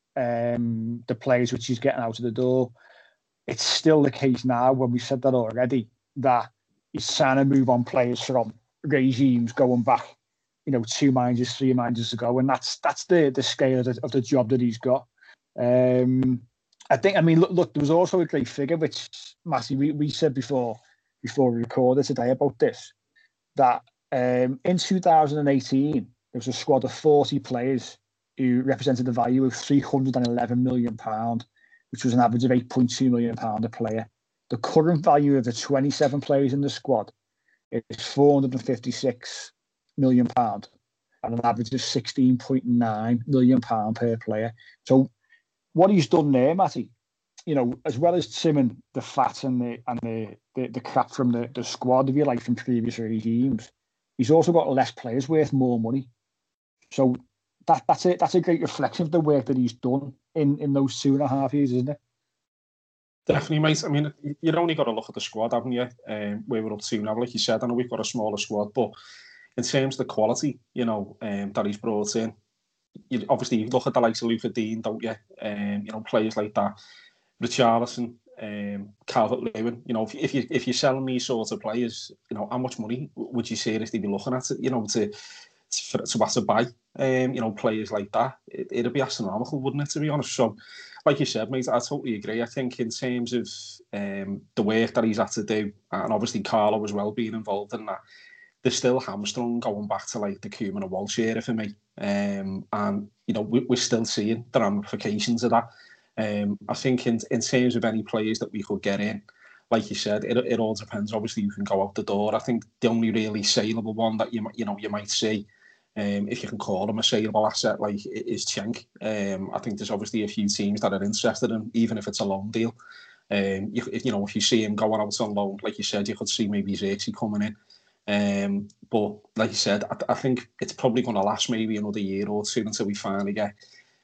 um, the players which he's getting out of the door. It's still the case now, when we said that already, that he's trying to move on players from regimes going back, you know, two managers, three managers ago, and that's that's the the scale of the, of the job that he's got. Um, I think. I mean, look, look, there was also a great figure which, Matty, we, we said before before we recorded today about this, that um, in two thousand eighteen there was a squad of forty players who represented the value of three hundred eleven million pounds, which was an average of eight point two million pounds a player. The current value of the twenty-seven players in the squad is four hundred fifty-six million pounds and an average of sixteen point nine million pounds per player. So what he's done there, Matty, you know, as well as trimming the fat and the and the, the, the crap from the, the squad, if you like, from previous regimes, he's also got less players worth more money. So That that's a that's a great reflection of the work that he's done in, in those two and a half years, isn't it? Definitely, mate. I mean, you've only got to look at the squad, haven't you? Um, where we're up to now, like you said. I know we've got a smaller squad, but in terms of the quality, you know, um, that he's brought in, you, obviously you look at the likes of Luther Dean, don't you? Um, you know, players like that, Richarlison, um, Calvert-Lewin. You know, if, if you if you're selling these sorts of players, you know, how much money would you seriously be looking at? You know, to to, to have to buy. Um, you know, players like that, it, it'd be astronomical, wouldn't it, to be honest? So, like you said, mate, I totally agree. I think in terms of um, the work that he's had to do, and obviously Carlo as well being involved in that, there's still hamstrung going back to like the Koeman and Walsh era for me. Um, and, you know, we, we're still seeing the ramifications of that. Um, I think in, in terms of any players that we could get in, like you said, it, it all depends. Obviously, you can go out the door. I think the only really saleable one that you, you know, you might see, Um, if you can call him a saleable asset, like is Cenk. Um, I think there's obviously a few teams that are interested in, even if it's a loan deal. Um, you, if, you know, if you see him going out on loan, like you said, you could see maybe Xerxes coming in. Um, but like you said, I, I think it's probably going to last maybe another year or two until we finally get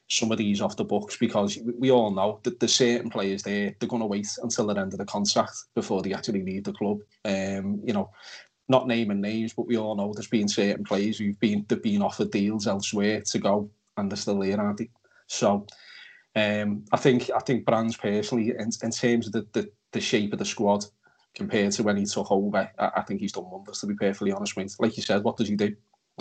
some of these off the books, because we all know that there's certain players there, they're going to wait until the end of the contract before they actually leave the club. Um, you know, not naming names, but we all know there's been certain players who've been they've been offered deals elsewhere to go, and they're still here, aren't they? So um, I think I think Brands personally, in, in terms of the, the the shape of the squad compared to when he took over, I, I think he's done wonders, to be perfectly honest with you. Like you said, what does he do?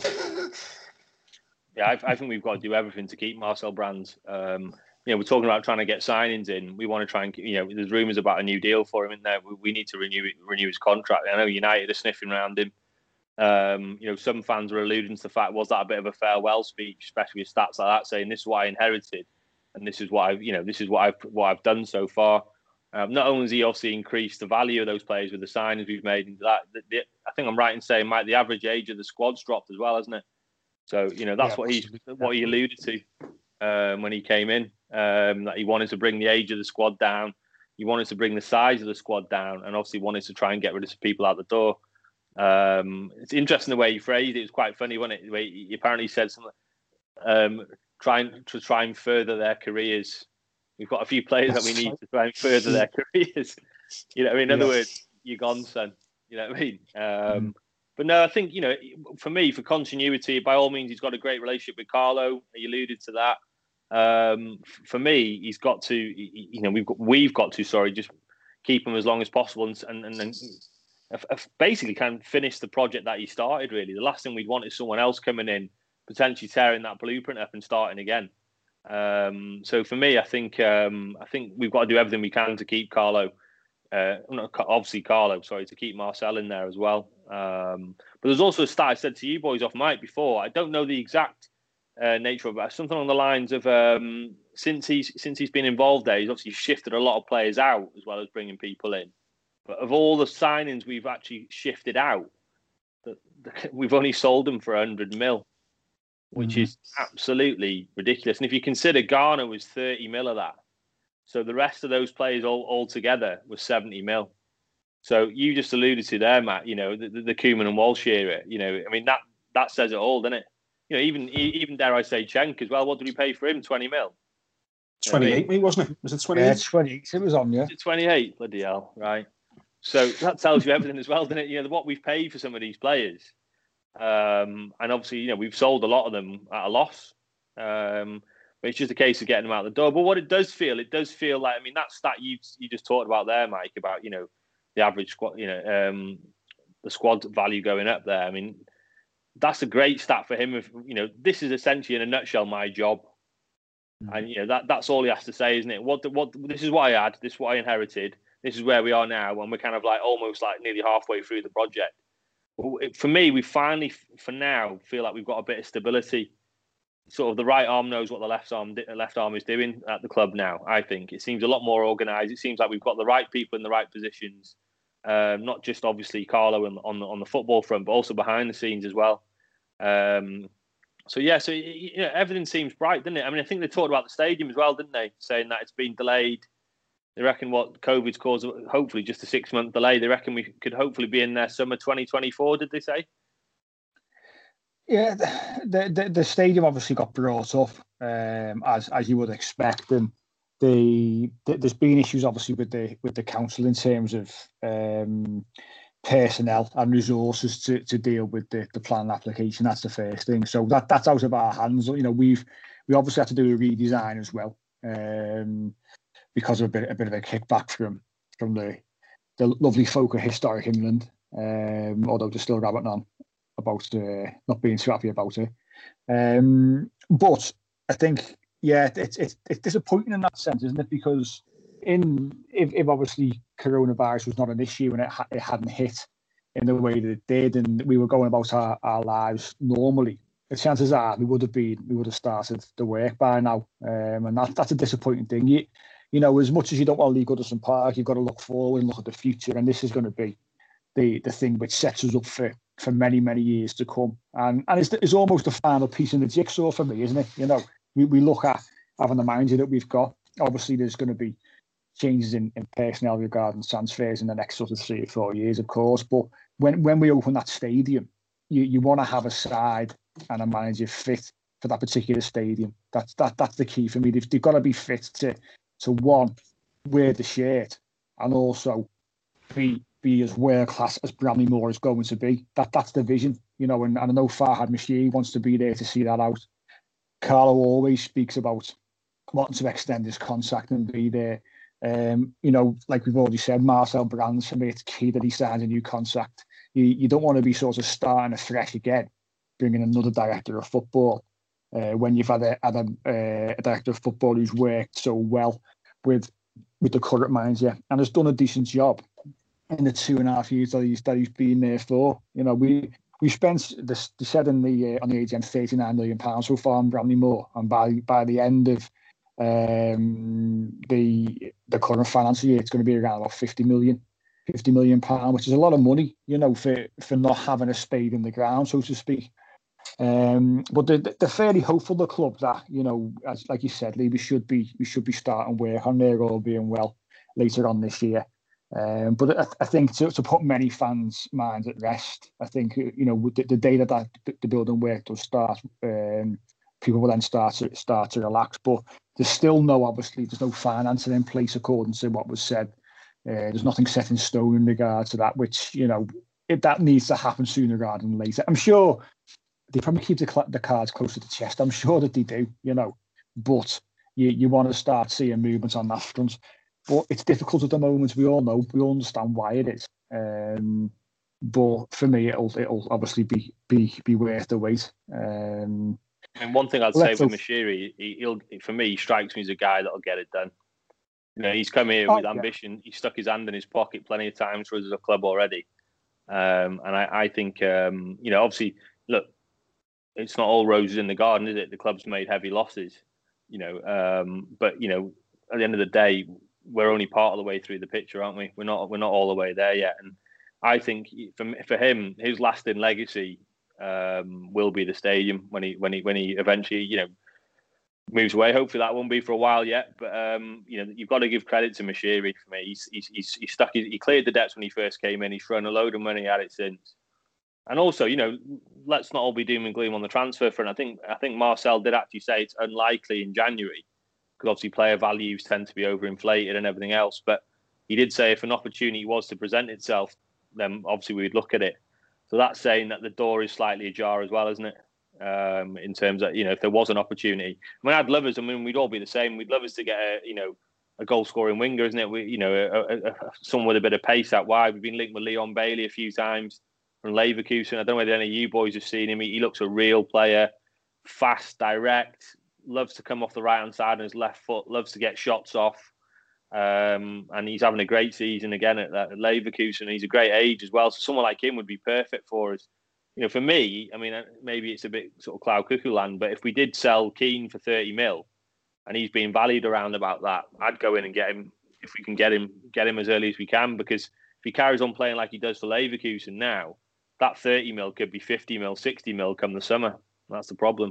Yeah, I, I think we've got to do everything to keep Marcel Brands. Um, you know, we're talking about trying to get signings in. We want to try and, you know, there's rumours about a new deal for him in there. We, we need to renew renew his contract. I know United are sniffing around him. Um, you know, some fans are alluding to the fact, was that a bit of a farewell speech, especially with stats like that, saying this is what I inherited and this is what I've, you know, this is what I've what I've done so far. Um, not only has he obviously increased the value of those players with the signings we've made into that, the, the, I think I'm right in saying, Mike, the average age of the squad's dropped as well, hasn't it? So, you know, that's yeah, what he what he alluded to um, when he came in, um, that he wanted to bring the age of the squad down. He wanted to bring the size of the squad down, and obviously wanted to try and get rid of some people out the door. Um, it's interesting the way he phrased it. It was quite funny, wasn't it? The way he apparently said something, um, trying to try and further their careers. We've got a few players that we need to try and further their careers. You know, I mean, in other yeah. words, you're gone, son. You know what I mean? Um, mm. But no, I think, you know, for me, for continuity, by all means, he's got a great relationship with Carlo. He alluded to that. Um, for me, he's got to, you know, we've got, we've got to, sorry, just keep him as long as possible and and, and basically kind of finish the project that he started, really. The last thing we'd want is someone else coming in, potentially tearing that blueprint up and starting again. Um, so for me, I think um, I think we've got to do everything we can to keep Carlo, uh, not, obviously Carlo, sorry, to keep Marcel in there as well. Um, but there's also a stat I said to you boys off mic before. I don't know the exact uh, nature of it. Something along the lines of um, since he's since he's been involved there, he's obviously shifted a lot of players out as well as bringing people in. But of all the signings we've actually shifted out, the, the, we've only sold them for one hundred mil, which mm-hmm. is absolutely ridiculous. And if you consider Ghana was thirty mil of that, so the rest of those players all, all together was seventy mil. So you just alluded to there, Matt, you know, the, the, the Koeman and Walsh era, you know, I mean, that that says it all, doesn't it? You know, even, even dare I say, Cenk as well. What did we pay for him? twenty mil? twenty-eight, mate, wasn't it? Was it twenty-eight? Yeah, twenty-eight, it was on, yeah. Was it twenty-eight? Bloody hell, right. So that tells you everything as well, doesn't it? You know, what we've paid for some of these players. Um, and obviously, you know, we've sold a lot of them at a loss. Um, but it's just a case of getting them out the door. But what it does feel, it does feel like, I mean, that stat you you just talked about there, Mike, about, you know, the average squad, you know, um, the squad value going up there. I mean, that's a great stat for him. If, you know, this is essentially in a nutshell my job, mm-hmm. and you know that that's all he has to say, isn't it? What what this is what I had, this is what I inherited, this is where we are now, and we're kind of like almost like nearly halfway through the project. For me, we finally, for now, feel like we've got a bit of stability. Sort of the right arm knows what the left arm left arm is doing at the club now. I think it seems a lot more organised. It seems like we've got the right people in the right positions. Um, not just obviously Carlo on, on the on the football front, but also behind the scenes as well. Um, so yeah, so you know, everything seems bright, doesn't it? I mean, I think they talked about the stadium as well, didn't they? Saying that it's been delayed. They reckon what COVID's caused, hopefully just a six month delay. They reckon we could hopefully be in there summer twenty twenty-four. Did they say? Yeah, the the, the stadium obviously got brought up um, as as you would expect, and the, the there's been issues obviously with the with the council in terms of um, personnel and resources to, to deal with the, the plan application. That's the first thing. So that that's out of our hands. You know, we've we obviously had to do a redesign as well um, because of a bit a bit of a kickback from from the the lovely folk of historic England. Um, although they're still rabbiting on about uh, not being too happy about it. Um, but I think, yeah, it's, it's it's disappointing in that sense, isn't it? Because in if, if obviously coronavirus was not an issue and it, ha- it hadn't hit in the way that it did, and we were going about our, our lives normally, the chances are we would have been we would have started the work by now. Um, and that that's a disappointing thing. You, you know, as much as you don't want to leave Goodison Park, you've got to look forward and look at the future, and this is going to be the the thing which sets us up for. for many, many years to come. And and it's, it's almost the final piece in the jigsaw for me, isn't it? You know, we, we look at having the manager that we've got. Obviously, there's going to be changes in, in personnel regarding transfers in the next sort of three or four years, of course. But when, when we open that stadium, you, you want to have a side and a manager fit for that particular stadium. That's that that's the key for me. They've, they've got to be fit to to one, wear the shirt, and also be be as world class as Bramley-Moore is going to be. That that's the vision, you know. And, and I know Farhad Moshiri wants to be there to see that out. Carlo always speaks about wanting to extend his contract and be there. Um, you know, like we've already said, Marcel Brands, for me, it's key that he signs a new contract. You, you don't want to be sort of starting afresh again, bringing another director of football uh, when you've had, a, had a, uh, a director of football who's worked so well with with the current manager and has done a decent job in the two and a half years that he's that he's been there for. You know, we we spent this. They said in the uh, on the A G M thirty-nine million pounds so far on Bramley-Moore, and by by the end of um, the the current financial year, it's going to be around about fifty million pounds, which is a lot of money, you know, for for not having a spade in the ground, so to speak. Um, but they're, they're fairly hopeful, the club, that, you know, as like you said, Lee, we should be we should be starting work on there, all being well, later on this year. Um, but I, I think to, to put many fans' minds at rest, I think, you know, the, the day that, that the building work does start, um, people will then start to start to relax. But there's still no, obviously, there's no financing in place according to what was said. Uh, there's nothing set in stone in regard to that, which, you know, if that needs to happen sooner rather than later. I'm sure they probably keep the, the cards close to the chest. I'm sure that they do, you know, but you, you want to start seeing movements on that front. But it's difficult at the moment. We all know, we all understand why it is. Um, but for me, it'll it'll obviously be be be worth the wait. Um, and one thing I'd say with Moshiri, he, he'll for me, he strikes me as a guy that'll get it done. You know, he's come here oh, with yeah. ambition. He stuck his hand in his pocket plenty of times for us as a club already. Um, and I, I think, um, you know, obviously, look, it's not all roses in the garden, is it? The club's made heavy losses, you know. Um, but you know, at the end of the day, we're only part of the way through the picture, aren't we? We're not. We're not all the way there yet. And I think for for him, his lasting legacy um, will be the stadium when he when he when he eventually, you know, moves away. Hopefully, that won't be for a while yet. But um, you know, you've got to give credit to Moshiri for me. He's he's he's, he's stuck. His, he cleared the debts when he first came in. He's thrown a load of money at it since. And also, you know, let's not all be doom and gloom on the transfer front. I think I think Marcel did actually say it's unlikely in January, because obviously player values tend to be overinflated and everything else. But he did say if an opportunity was to present itself, then obviously we'd look at it. So that's saying that the door is slightly ajar as well, isn't it? Um, in terms of, you know, if there was an opportunity. I mean, I'd love us, I mean, we'd all be the same. We'd love us to get a, you know, a goal-scoring winger, isn't it? We, you know, a, a, a, someone with a bit of pace out wide. We've been linked with Leon Bailey a few times from Leverkusen. I don't know whether any of you boys have seen him. He, he looks a real player, fast, direct, loves to come off the right-hand side on his left foot, loves to get shots off. Um, and he's having a great season again at, at Leverkusen. He's a great age as well. So someone like him would be perfect for us. You know, for me, I mean, maybe it's a bit sort of cloud cuckoo land, but if we did sell Keane for thirty mil and he's being valued around about that, I'd go in and get him if we can get him get him as early as we can, because if he carries on playing like he does for Leverkusen now, that thirty mil could be fifty mil, sixty mil come the summer. That's the problem.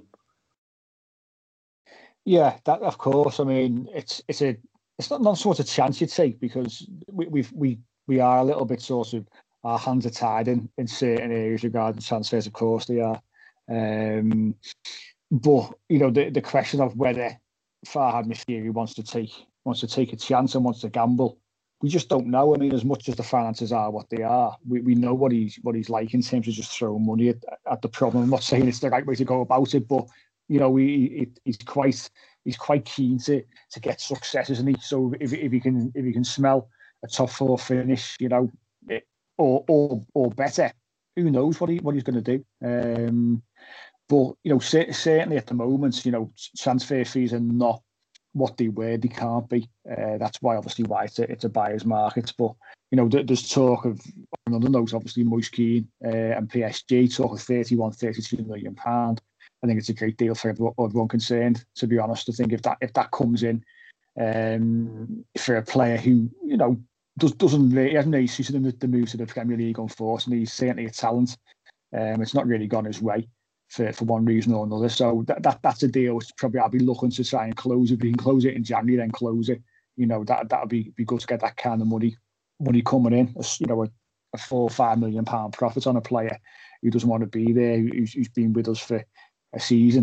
Yeah, that of course. I mean, it's it's a it's not not sort of chance you'd take, because we we've, we we are a little bit sort of, our hands are tied in, in certain areas regarding transfers. Of course they are. Um, but you know, the, the question of whether Farhad Moshiri wants to take wants to take a chance and wants to gamble, we just don't know. I mean, as much as the finances are what they are, we, we know what he's what he's like in terms of just throwing money at, at the problem. I'm not saying it's the right way to go about it, but you know, he, he he's quite he's quite keen to to get success, isn't he? So if if he can if he can smell a top four finish, you know, it, or or or better, who knows what he what he's going to do. Um, but you know, certainly at the moment, you know, transfer fees are not what they were. They can't be. Uh, that's why, obviously, why it's a, it's a buyer's market. But you know, there's talk of, on another note, obviously, Moise Kean uh, and P S G talk of thirty-one, thirty-two million pound. I think it's a great deal for everyone, everyone concerned. To be honest, I think if that if that comes in um, for a player who, you know, does doesn't really, he hasn't really suited the, the move to the Premier League, unfortunately, he's certainly a talent. Um, it's not really gone his way for, for one reason or another. So that, that that's a deal which probably I'll be looking to try and close. If we can close it in January, then close it. You know, that that'll be be good to get that kind of money money coming in. You know, a, a four or five million pound profit on a player who doesn't want to be there, who's, who's been with us for a season.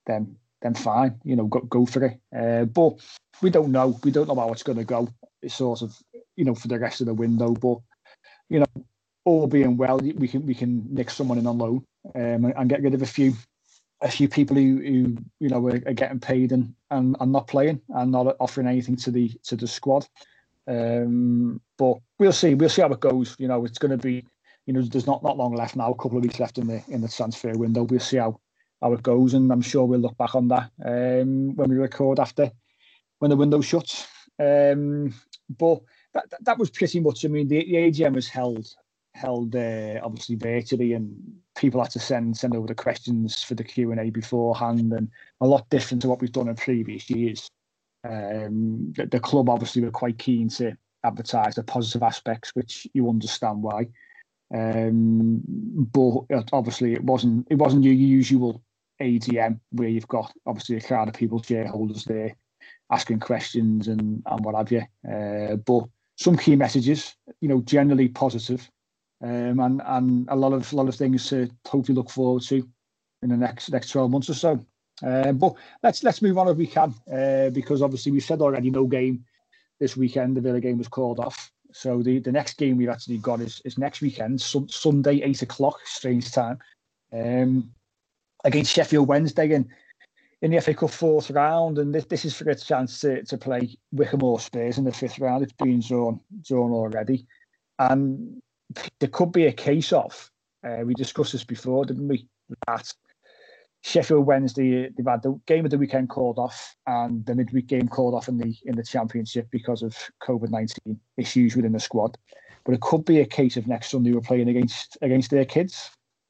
then then fine, you know, go, go for it. Uh, but we don't know. We don't know how it's going to go. It's sort of, you know, for the rest of the window. But, you know, all being well, we can we can nick someone in on loan um, and get rid of a few a few people who, who you know, are, are getting paid and, and, and not playing and not offering anything to the to the squad. Um, but we'll see. We'll see how it goes. You know, it's going to be, you know, there's not, not long left now. A couple of weeks left in the in the transfer window. We'll see how. how it goes, and I'm sure we'll look back on that um, when we record after when the window shuts. Um, but that, that that was pretty much. I mean, the, the A G M was held held uh, obviously virtually, and people had to send send over the questions for the Q and A beforehand, and a lot different to what we've done in previous years. Um, the, the club obviously were quite keen to advertise the positive aspects, which you understand why. Um, but obviously it wasn't it wasn't your usual A G M where you've got obviously a crowd of people, shareholders there asking questions and, and what have you. Uh, but some key messages, you know, generally positive, um, and and a lot of a lot of things to hopefully look forward to in the next next twelve months or so. Uh, but let's let's move on if we can, uh, because obviously we've said already no game this weekend. The Villa game was called off. So the, the next game we've actually got is, is next weekend, sun, Sunday, eight o'clock, strange time, um, against Sheffield Wednesday in, in the F A Cup fourth round. And this, this is for a chance to, to play Wycombe or Spurs in the fifth round. It's been drawn, drawn already. And there could be a case of, uh, we discussed this before, didn't we, that Sheffield Wednesday, they've had the game of the weekend called off and the midweek game called off in the in the Championship because of COVID nineteen issues within the squad. But it could be a case of next Sunday we're playing against against their kids.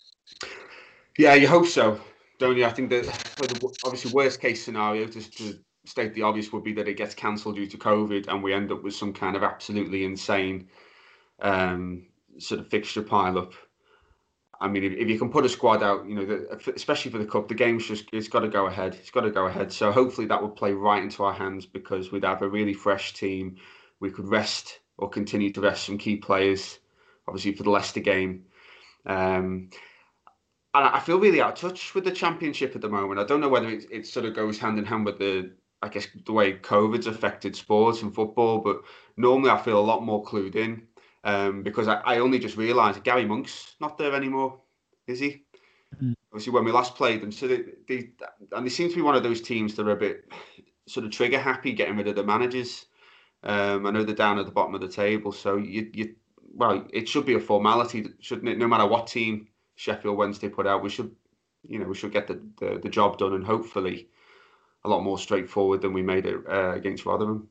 Yeah, you hope so, don't you? I think that the obviously worst case scenario, just to state the obvious, would be that it gets cancelled due to COVID and we end up with some kind of absolutely insane um, sort of fixture pile up. I mean, if, if you can put a squad out, you know, the, especially for the cup, the game's just, it's got to go ahead. It's got to go ahead. So hopefully that would play right into our hands because we'd have a really fresh team. We could rest or continue to rest some key players, obviously for the Leicester game. Um, and I feel really out of touch with the Championship at the moment. I don't know whether it, it sort of goes hand in hand with the, I guess, the way COVID's affected sports and football, but normally I feel a lot more clued in. Um, because I, I only just realised Gary Monk's not there anymore, is he? Mm. Obviously, when we last played them, so they, they and they seem to be one of those teams that are a bit sort of trigger happy, getting rid of the managers. Um, I know they're down at the bottom of the table, so you, you, well, it should be a formality, shouldn't it? No matter what team Sheffield Wednesday put out, we should, you know, we should get the the, the job done, and hopefully a lot more straightforward than we made it uh, against Rotherham.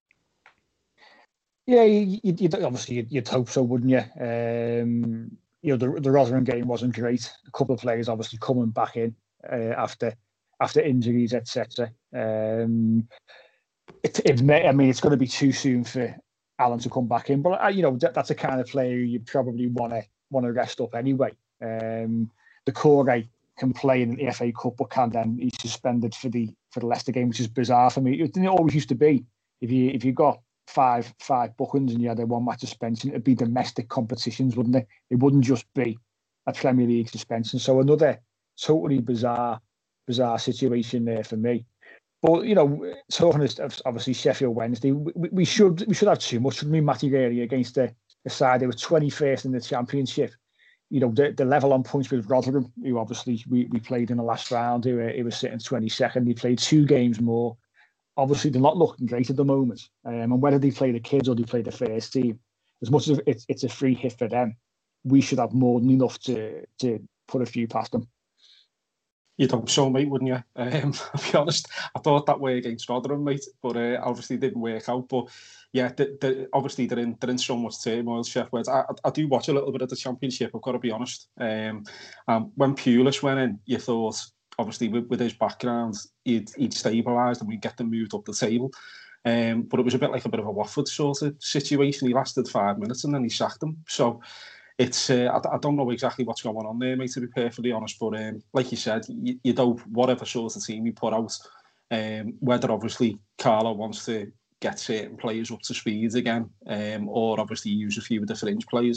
Yeah, you, you, obviously you'd, you'd hope so, wouldn't you? Um, you know, the, the Rotherham game wasn't great. A couple of players obviously coming back in uh, after after injuries, et cetera. Um, it, it may, I mean, it's going to be too soon for Alan to come back in, but uh, you know, that, that's a kind of player you probably want to want to rest up anyway. Um, the Corey can play in the F A Cup, but can then he's suspended for the for the Leicester game, which is bizarre for me. It didn't always used to be if you if you got five five bookings and you had a one match suspension, it'd be domestic competitions, wouldn't it? It wouldn't just be a Premier League suspension. So another totally bizarre bizarre situation there for me. But you know, talking of obviously Sheffield Wednesday, we, we should we should have too much, shouldn't we, Matty, really, against the, the side. They were twenty-first in the Championship. You know, the, the level on points with Rotherham, who obviously we, we played in the last round, who were, who was sitting twenty-second. They played two games more. Obviously, they're not looking great at the moment. Um, and whether they play the kids or they play the first team, as much as it's, it's a free hit for them, we should have more than enough to to put a few past them. You'd hope so, mate, wouldn't you? Um, I'll be honest, I thought that way against Rotherham, mate, but uh, obviously didn't work out. But yeah, they, they, obviously they're in, they're in so much turmoil, Sheffield Wednesday. I, I do watch a little bit of the Championship, I've got to be honest. Um, um, when Pulis went in, you thought, obviously with, with his background, he'd, he'd stabilised and we'd get them moved up the table. Um, but it was a bit like a bit of a Watford sort of situation. He lasted five minutes and then he sacked them. So it's uh, I, I don't know exactly what's going on there, mate, to be perfectly honest. But um, like you said, you, you don't, whatever sort of team you put out, um, whether obviously Carlo wants to get certain players up to speed again, um, or obviously use a few of the fringe players.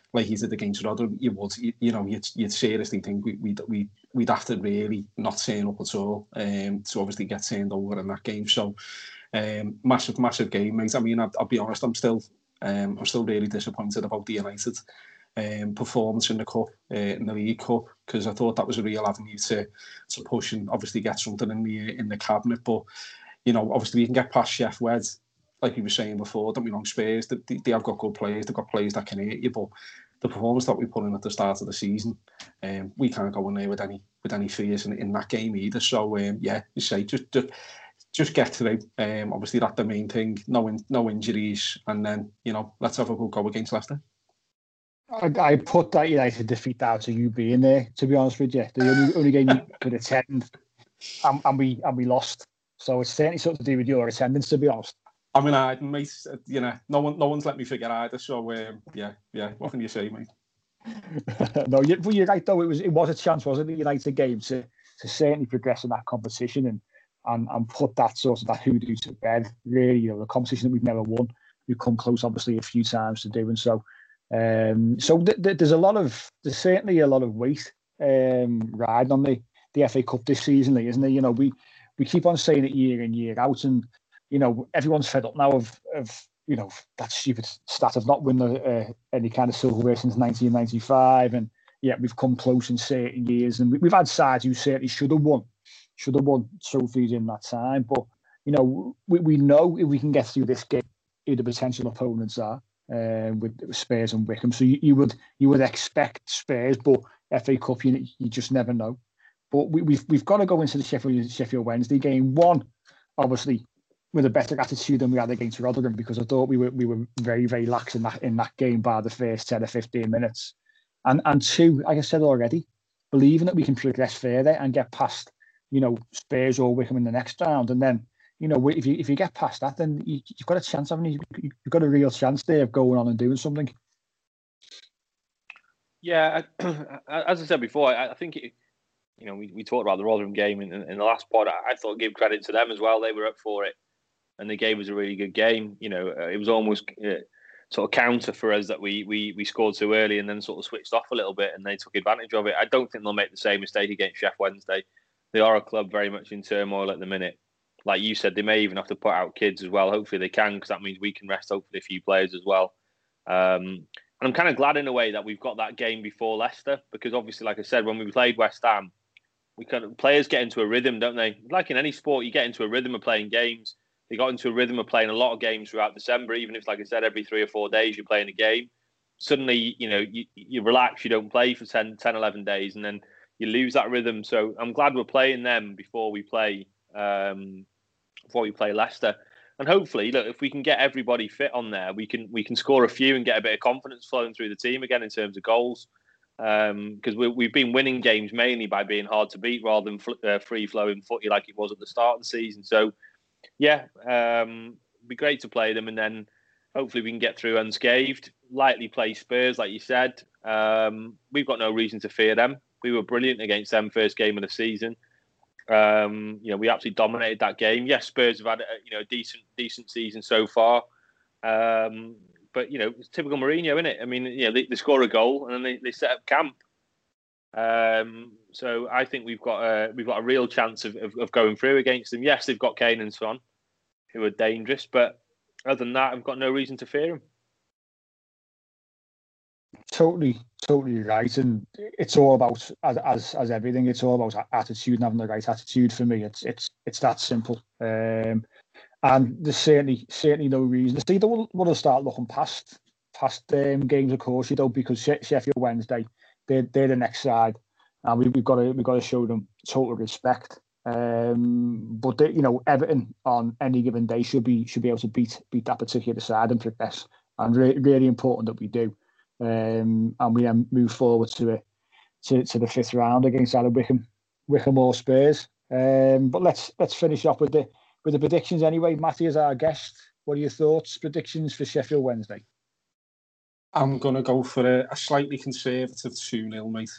like he did against Rotherham, you would, you, you know, you'd, you'd seriously think we, we'd, we, we'd have to really not turn up at all um, to obviously get turned over in that game. So, um, massive, massive game, mate. I mean, I'll, I'll be honest, I'm still, um, I'm still really disappointed about the United um, performance in the cup, uh, in the League Cup, because I thought that was a real avenue to to push and obviously get something in the in the cabinet. But you know, obviously, you can get past Sheff Wed, like we were saying before. Don't be wrong, Spurs, they, they have got good players, they've got players that can hit you, but the performance that we put in at the start of the season, um, we can't go in there with any with any fears in, in that game either. So um, yeah, you say just just just get through. Um, obviously, that's the main thing. No in, no injuries, and then you know, let's have a good go against Leicester. I, I put that United defeat down to you being there. To be honest with you, the only, only game you could attend, and, and we and we lost. So it's certainly something to do with your attendance, to be honest. I mean, I, mate, you know, no one, no one's let me forget either. So, um, yeah, yeah. What can you say, mate? No, you, well, you're right though. It was, it was a chance, wasn't it, the United game to to certainly progress in that competition and and and put that sort of that hoodoo to bed. Really, you know, the competition that we've never won, we've come close, obviously, a few times to doing so. Um, so th- th- there's a lot of, there's certainly a lot of weight um, riding on the the F A Cup this season, isn't there? You know, we we keep on saying it year in, year out, and you know, everyone's fed up now of, of you know, that stupid stat of not winning uh, any kind of silverware since nineteen ninety-five. And yeah, we've come close in certain years. And we, we've had sides who certainly should have won, should have won trophies in that time. But, you know, we, we know if we can get through this game, who the potential opponents are uh, with, with Spurs and Wickham. So you, you would you would expect Spurs, but F A Cup, you, you just never know. But we, we've, we've got to go into the Sheffield, Sheffield Wednesday game. One, obviously, with a better attitude than we had against Rotherham, because I thought we were we were very, very lax in that in that game by the first ten or fifteen minutes. And and two, like I said already, believing that we can progress further and get past, you know, Spurs or Wickham in the next round. And then, you know, if you if you get past that, then you, you've got a chance, haven't you? You've got a real chance there of going on and doing something. Yeah, as I said before, I, I think it, you know, we, we talked about the Rotherham game in, in the last pod. I, I thought give credit to them as well. They were up for it. And the game was a really good game. You know, uh, it was almost uh, sort of counter for us that we we we scored too early and then sort of switched off a little bit, and they took advantage of it. I don't think they'll make the same mistake against Sheff Wednesday. They are a club very much in turmoil at the minute. Like you said, they may even have to put out kids as well. Hopefully they can, because that means we can rest hopefully a few players as well. Um, and I'm kind of glad in a way that we've got that game before Leicester, because obviously, like I said, when we played West Ham, we kind of, players get into a rhythm, don't they? Like in any sport, you get into a rhythm of playing games. They got into a rhythm of playing a lot of games throughout December, even if, like I said, every three or four days you're playing a game. Suddenly, you know, you, you relax, you don't play for ten, ten, eleven days, and then you lose that rhythm. So I'm glad we're playing them before we play um, before we play Leicester. And hopefully, look, if we can get everybody fit on there, we can we can score a few and get a bit of confidence flowing through the team again in terms of goals. Because um, we, we've been winning games mainly by being hard to beat rather than fl- uh, free-flowing footy like it was at the start of the season. So, yeah, um, it'd be great to play them, and then hopefully we can get through unscathed. Lightly play Spurs, like you said. Um, we've got no reason to fear them. We were brilliant against them first game of the season. Um, you know, we absolutely dominated that game. Yes, Spurs have had a, you know a decent decent season so far. Um, but you know, it's typical Mourinho, isn't it? I mean, you know, they, they score a goal and then they, they set up camp. Um, so I think we've got a we've got a real chance of, of, of going through against them. Yes, they've got Kane and Son, who are dangerous, but other than that, I've got no reason to fear them. Totally, totally right, and it's all about as as as everything. It's all about attitude and having the right attitude. For me, it's it's it's that simple. Um, and there's certainly certainly no reason. They don't want to start looking past past um, games, of course, you don't, because Sheffield Wednesday, they're they're the next side, and we, we've got to we've got to show them total respect. Um, but they, you know, Everton on any given day should be should be able to beat beat that particular side and progress. And re- really important that we do. Um, and we then move forward to a, to to the fifth round against either Wickham, Wickham or Spurs. Um, but let's let's finish off with the with the predictions anyway. Matty, as our guest, what are your thoughts? Predictions for Sheffield Wednesday? I'm gonna go for a, a slightly conservative two nil, mate.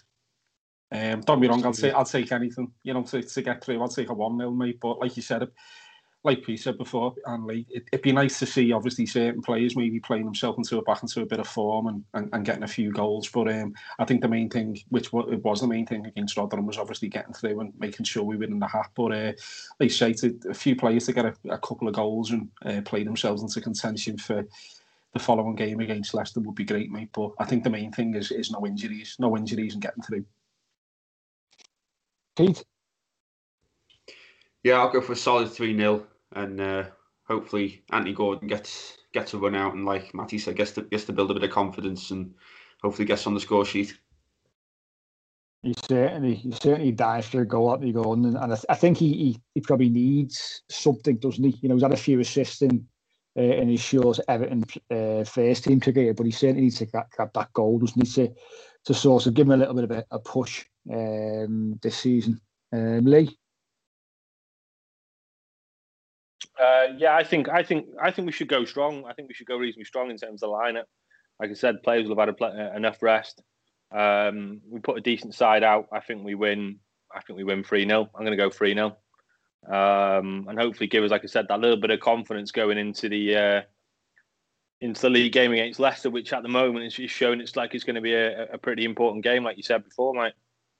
Um, don't be wrong, I'll say I'll take anything, you know, to, to get through. I'll take a one nil, mate. But like you said, like Pete said before, and like, it, it'd be nice to see obviously certain players maybe playing themselves into a, back into a bit of form and, and, and getting a few goals. But um, I think the main thing, which was, it was the main thing against Rotherham, was obviously getting through and making sure we were in the hat. But uh, like you say, to a few players to get a, a couple of goals and uh, play themselves into contention for the following game against Leicester would be great, mate. But I think the main thing is is no injuries, no injuries and getting through. Pete? Yeah, I'll go for a solid three nil, and uh, hopefully Anthony Gordon gets gets a run out, and like Matty said, gets to, gets to build a bit of confidence and hopefully gets on the score sheet. He certainly, he certainly dives for a goal at the Gordon, and, and I, I think he, he he probably needs something, doesn't he? You know, he's had a few assists in, uh, in his short Everton uh, first team career, but he certainly needs to grab, grab that goal, doesn't he, to, to sort of give him a little bit of a, a push um, this season. Um, Lee? Uh, yeah, I think I think I think we should go strong. I think we should go reasonably strong in terms of the lineup. Like I said, players will have had a play, uh, enough rest. Um, we put a decent side out. I think we win. I think we win three nil. I'm going to go three nil, um, and hopefully give us, like I said, that little bit of confidence going into the uh, into the league game against Leicester, which at the moment is, is showing it's like it's going to be a, a pretty important game, like you said before, mate.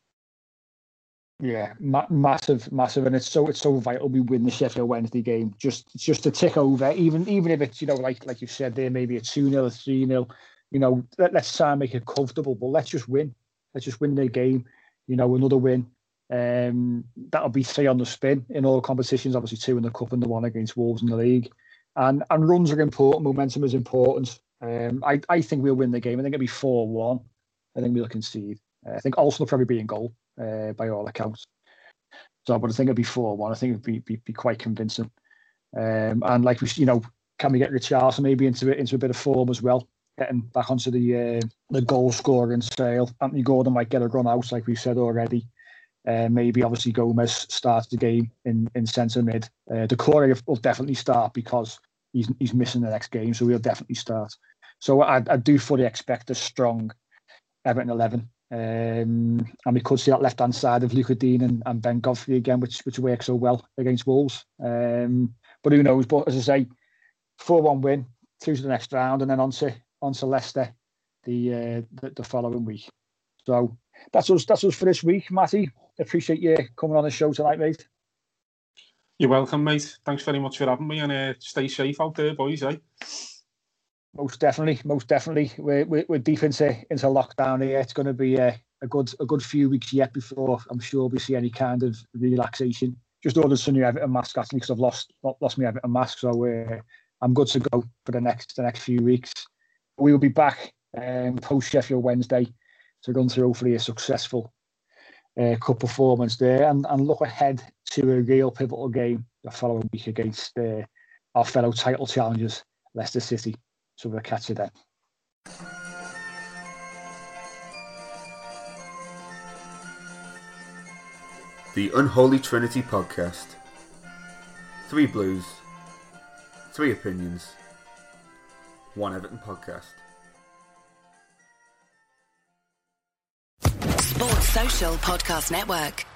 Yeah, ma- massive, massive, and it's so it's so vital we win the Sheffield Wednesday game. Just just to tick over, even even if it's, you know, like like you said there, maybe a two nil, a three nil. You know, let, let's try and make it comfortable, but let's just win. Let's just win the game. You know, another win. Um, that'll be three on the spin in all competitions. Obviously, two in the cup and the one against Wolves in the league. And and runs are important. Momentum is important. Um, I I think we'll win the game. I think it'll be four one. I think we'll concede. Uh, I think Arsenal will probably be in goal. Uh, by all accounts. So, but I think it'd be four one. I think it'd be, be be quite convincing. Um, and like we, you know, can we get Richarlison maybe into into a bit of form as well, getting back onto the uh, the goal scoring scale. Anthony Gordon might get a run out, like we said already. Uh, maybe obviously Gomez starts the game in in centre mid. Uh, Doucouré will definitely start because he's he's missing the next game, so he'll definitely start. So I I do fully expect a strong Everton eleven. Um, and we could see that left hand side of Lucas Digne and, and Ben Godfrey again, which which works so well against Wolves. Um, but who knows? But as I say, four one win, through to the next round, and then on to, on to Leicester the, uh, the the following week. So that's us. That's us for this week, Matty. Appreciate you coming on the show tonight, mate. You're welcome, mate. Thanks very much for having me, and uh, stay safe out there, boys. Eh? Most definitely, most definitely. We're we're, we're deep into into lockdown here. It's going to be a, a good a good few weeks yet before I'm sure we see any kind of relaxation. Just ordered some new Everton mask actually because I've lost lost my Everton mask, so uh, I'm good to go for the next the next few weeks. We will be back um, post Sheffield Wednesday to run through hopefully a successful uh, cup performance there, and, and look ahead to a real pivotal game the following week against uh, our fellow title challengers, Leicester City. So we'll catch you then. The Unholy Trinity Podcast. Three Blues, three opinions, one Everton podcast. Sports Social Podcast Network.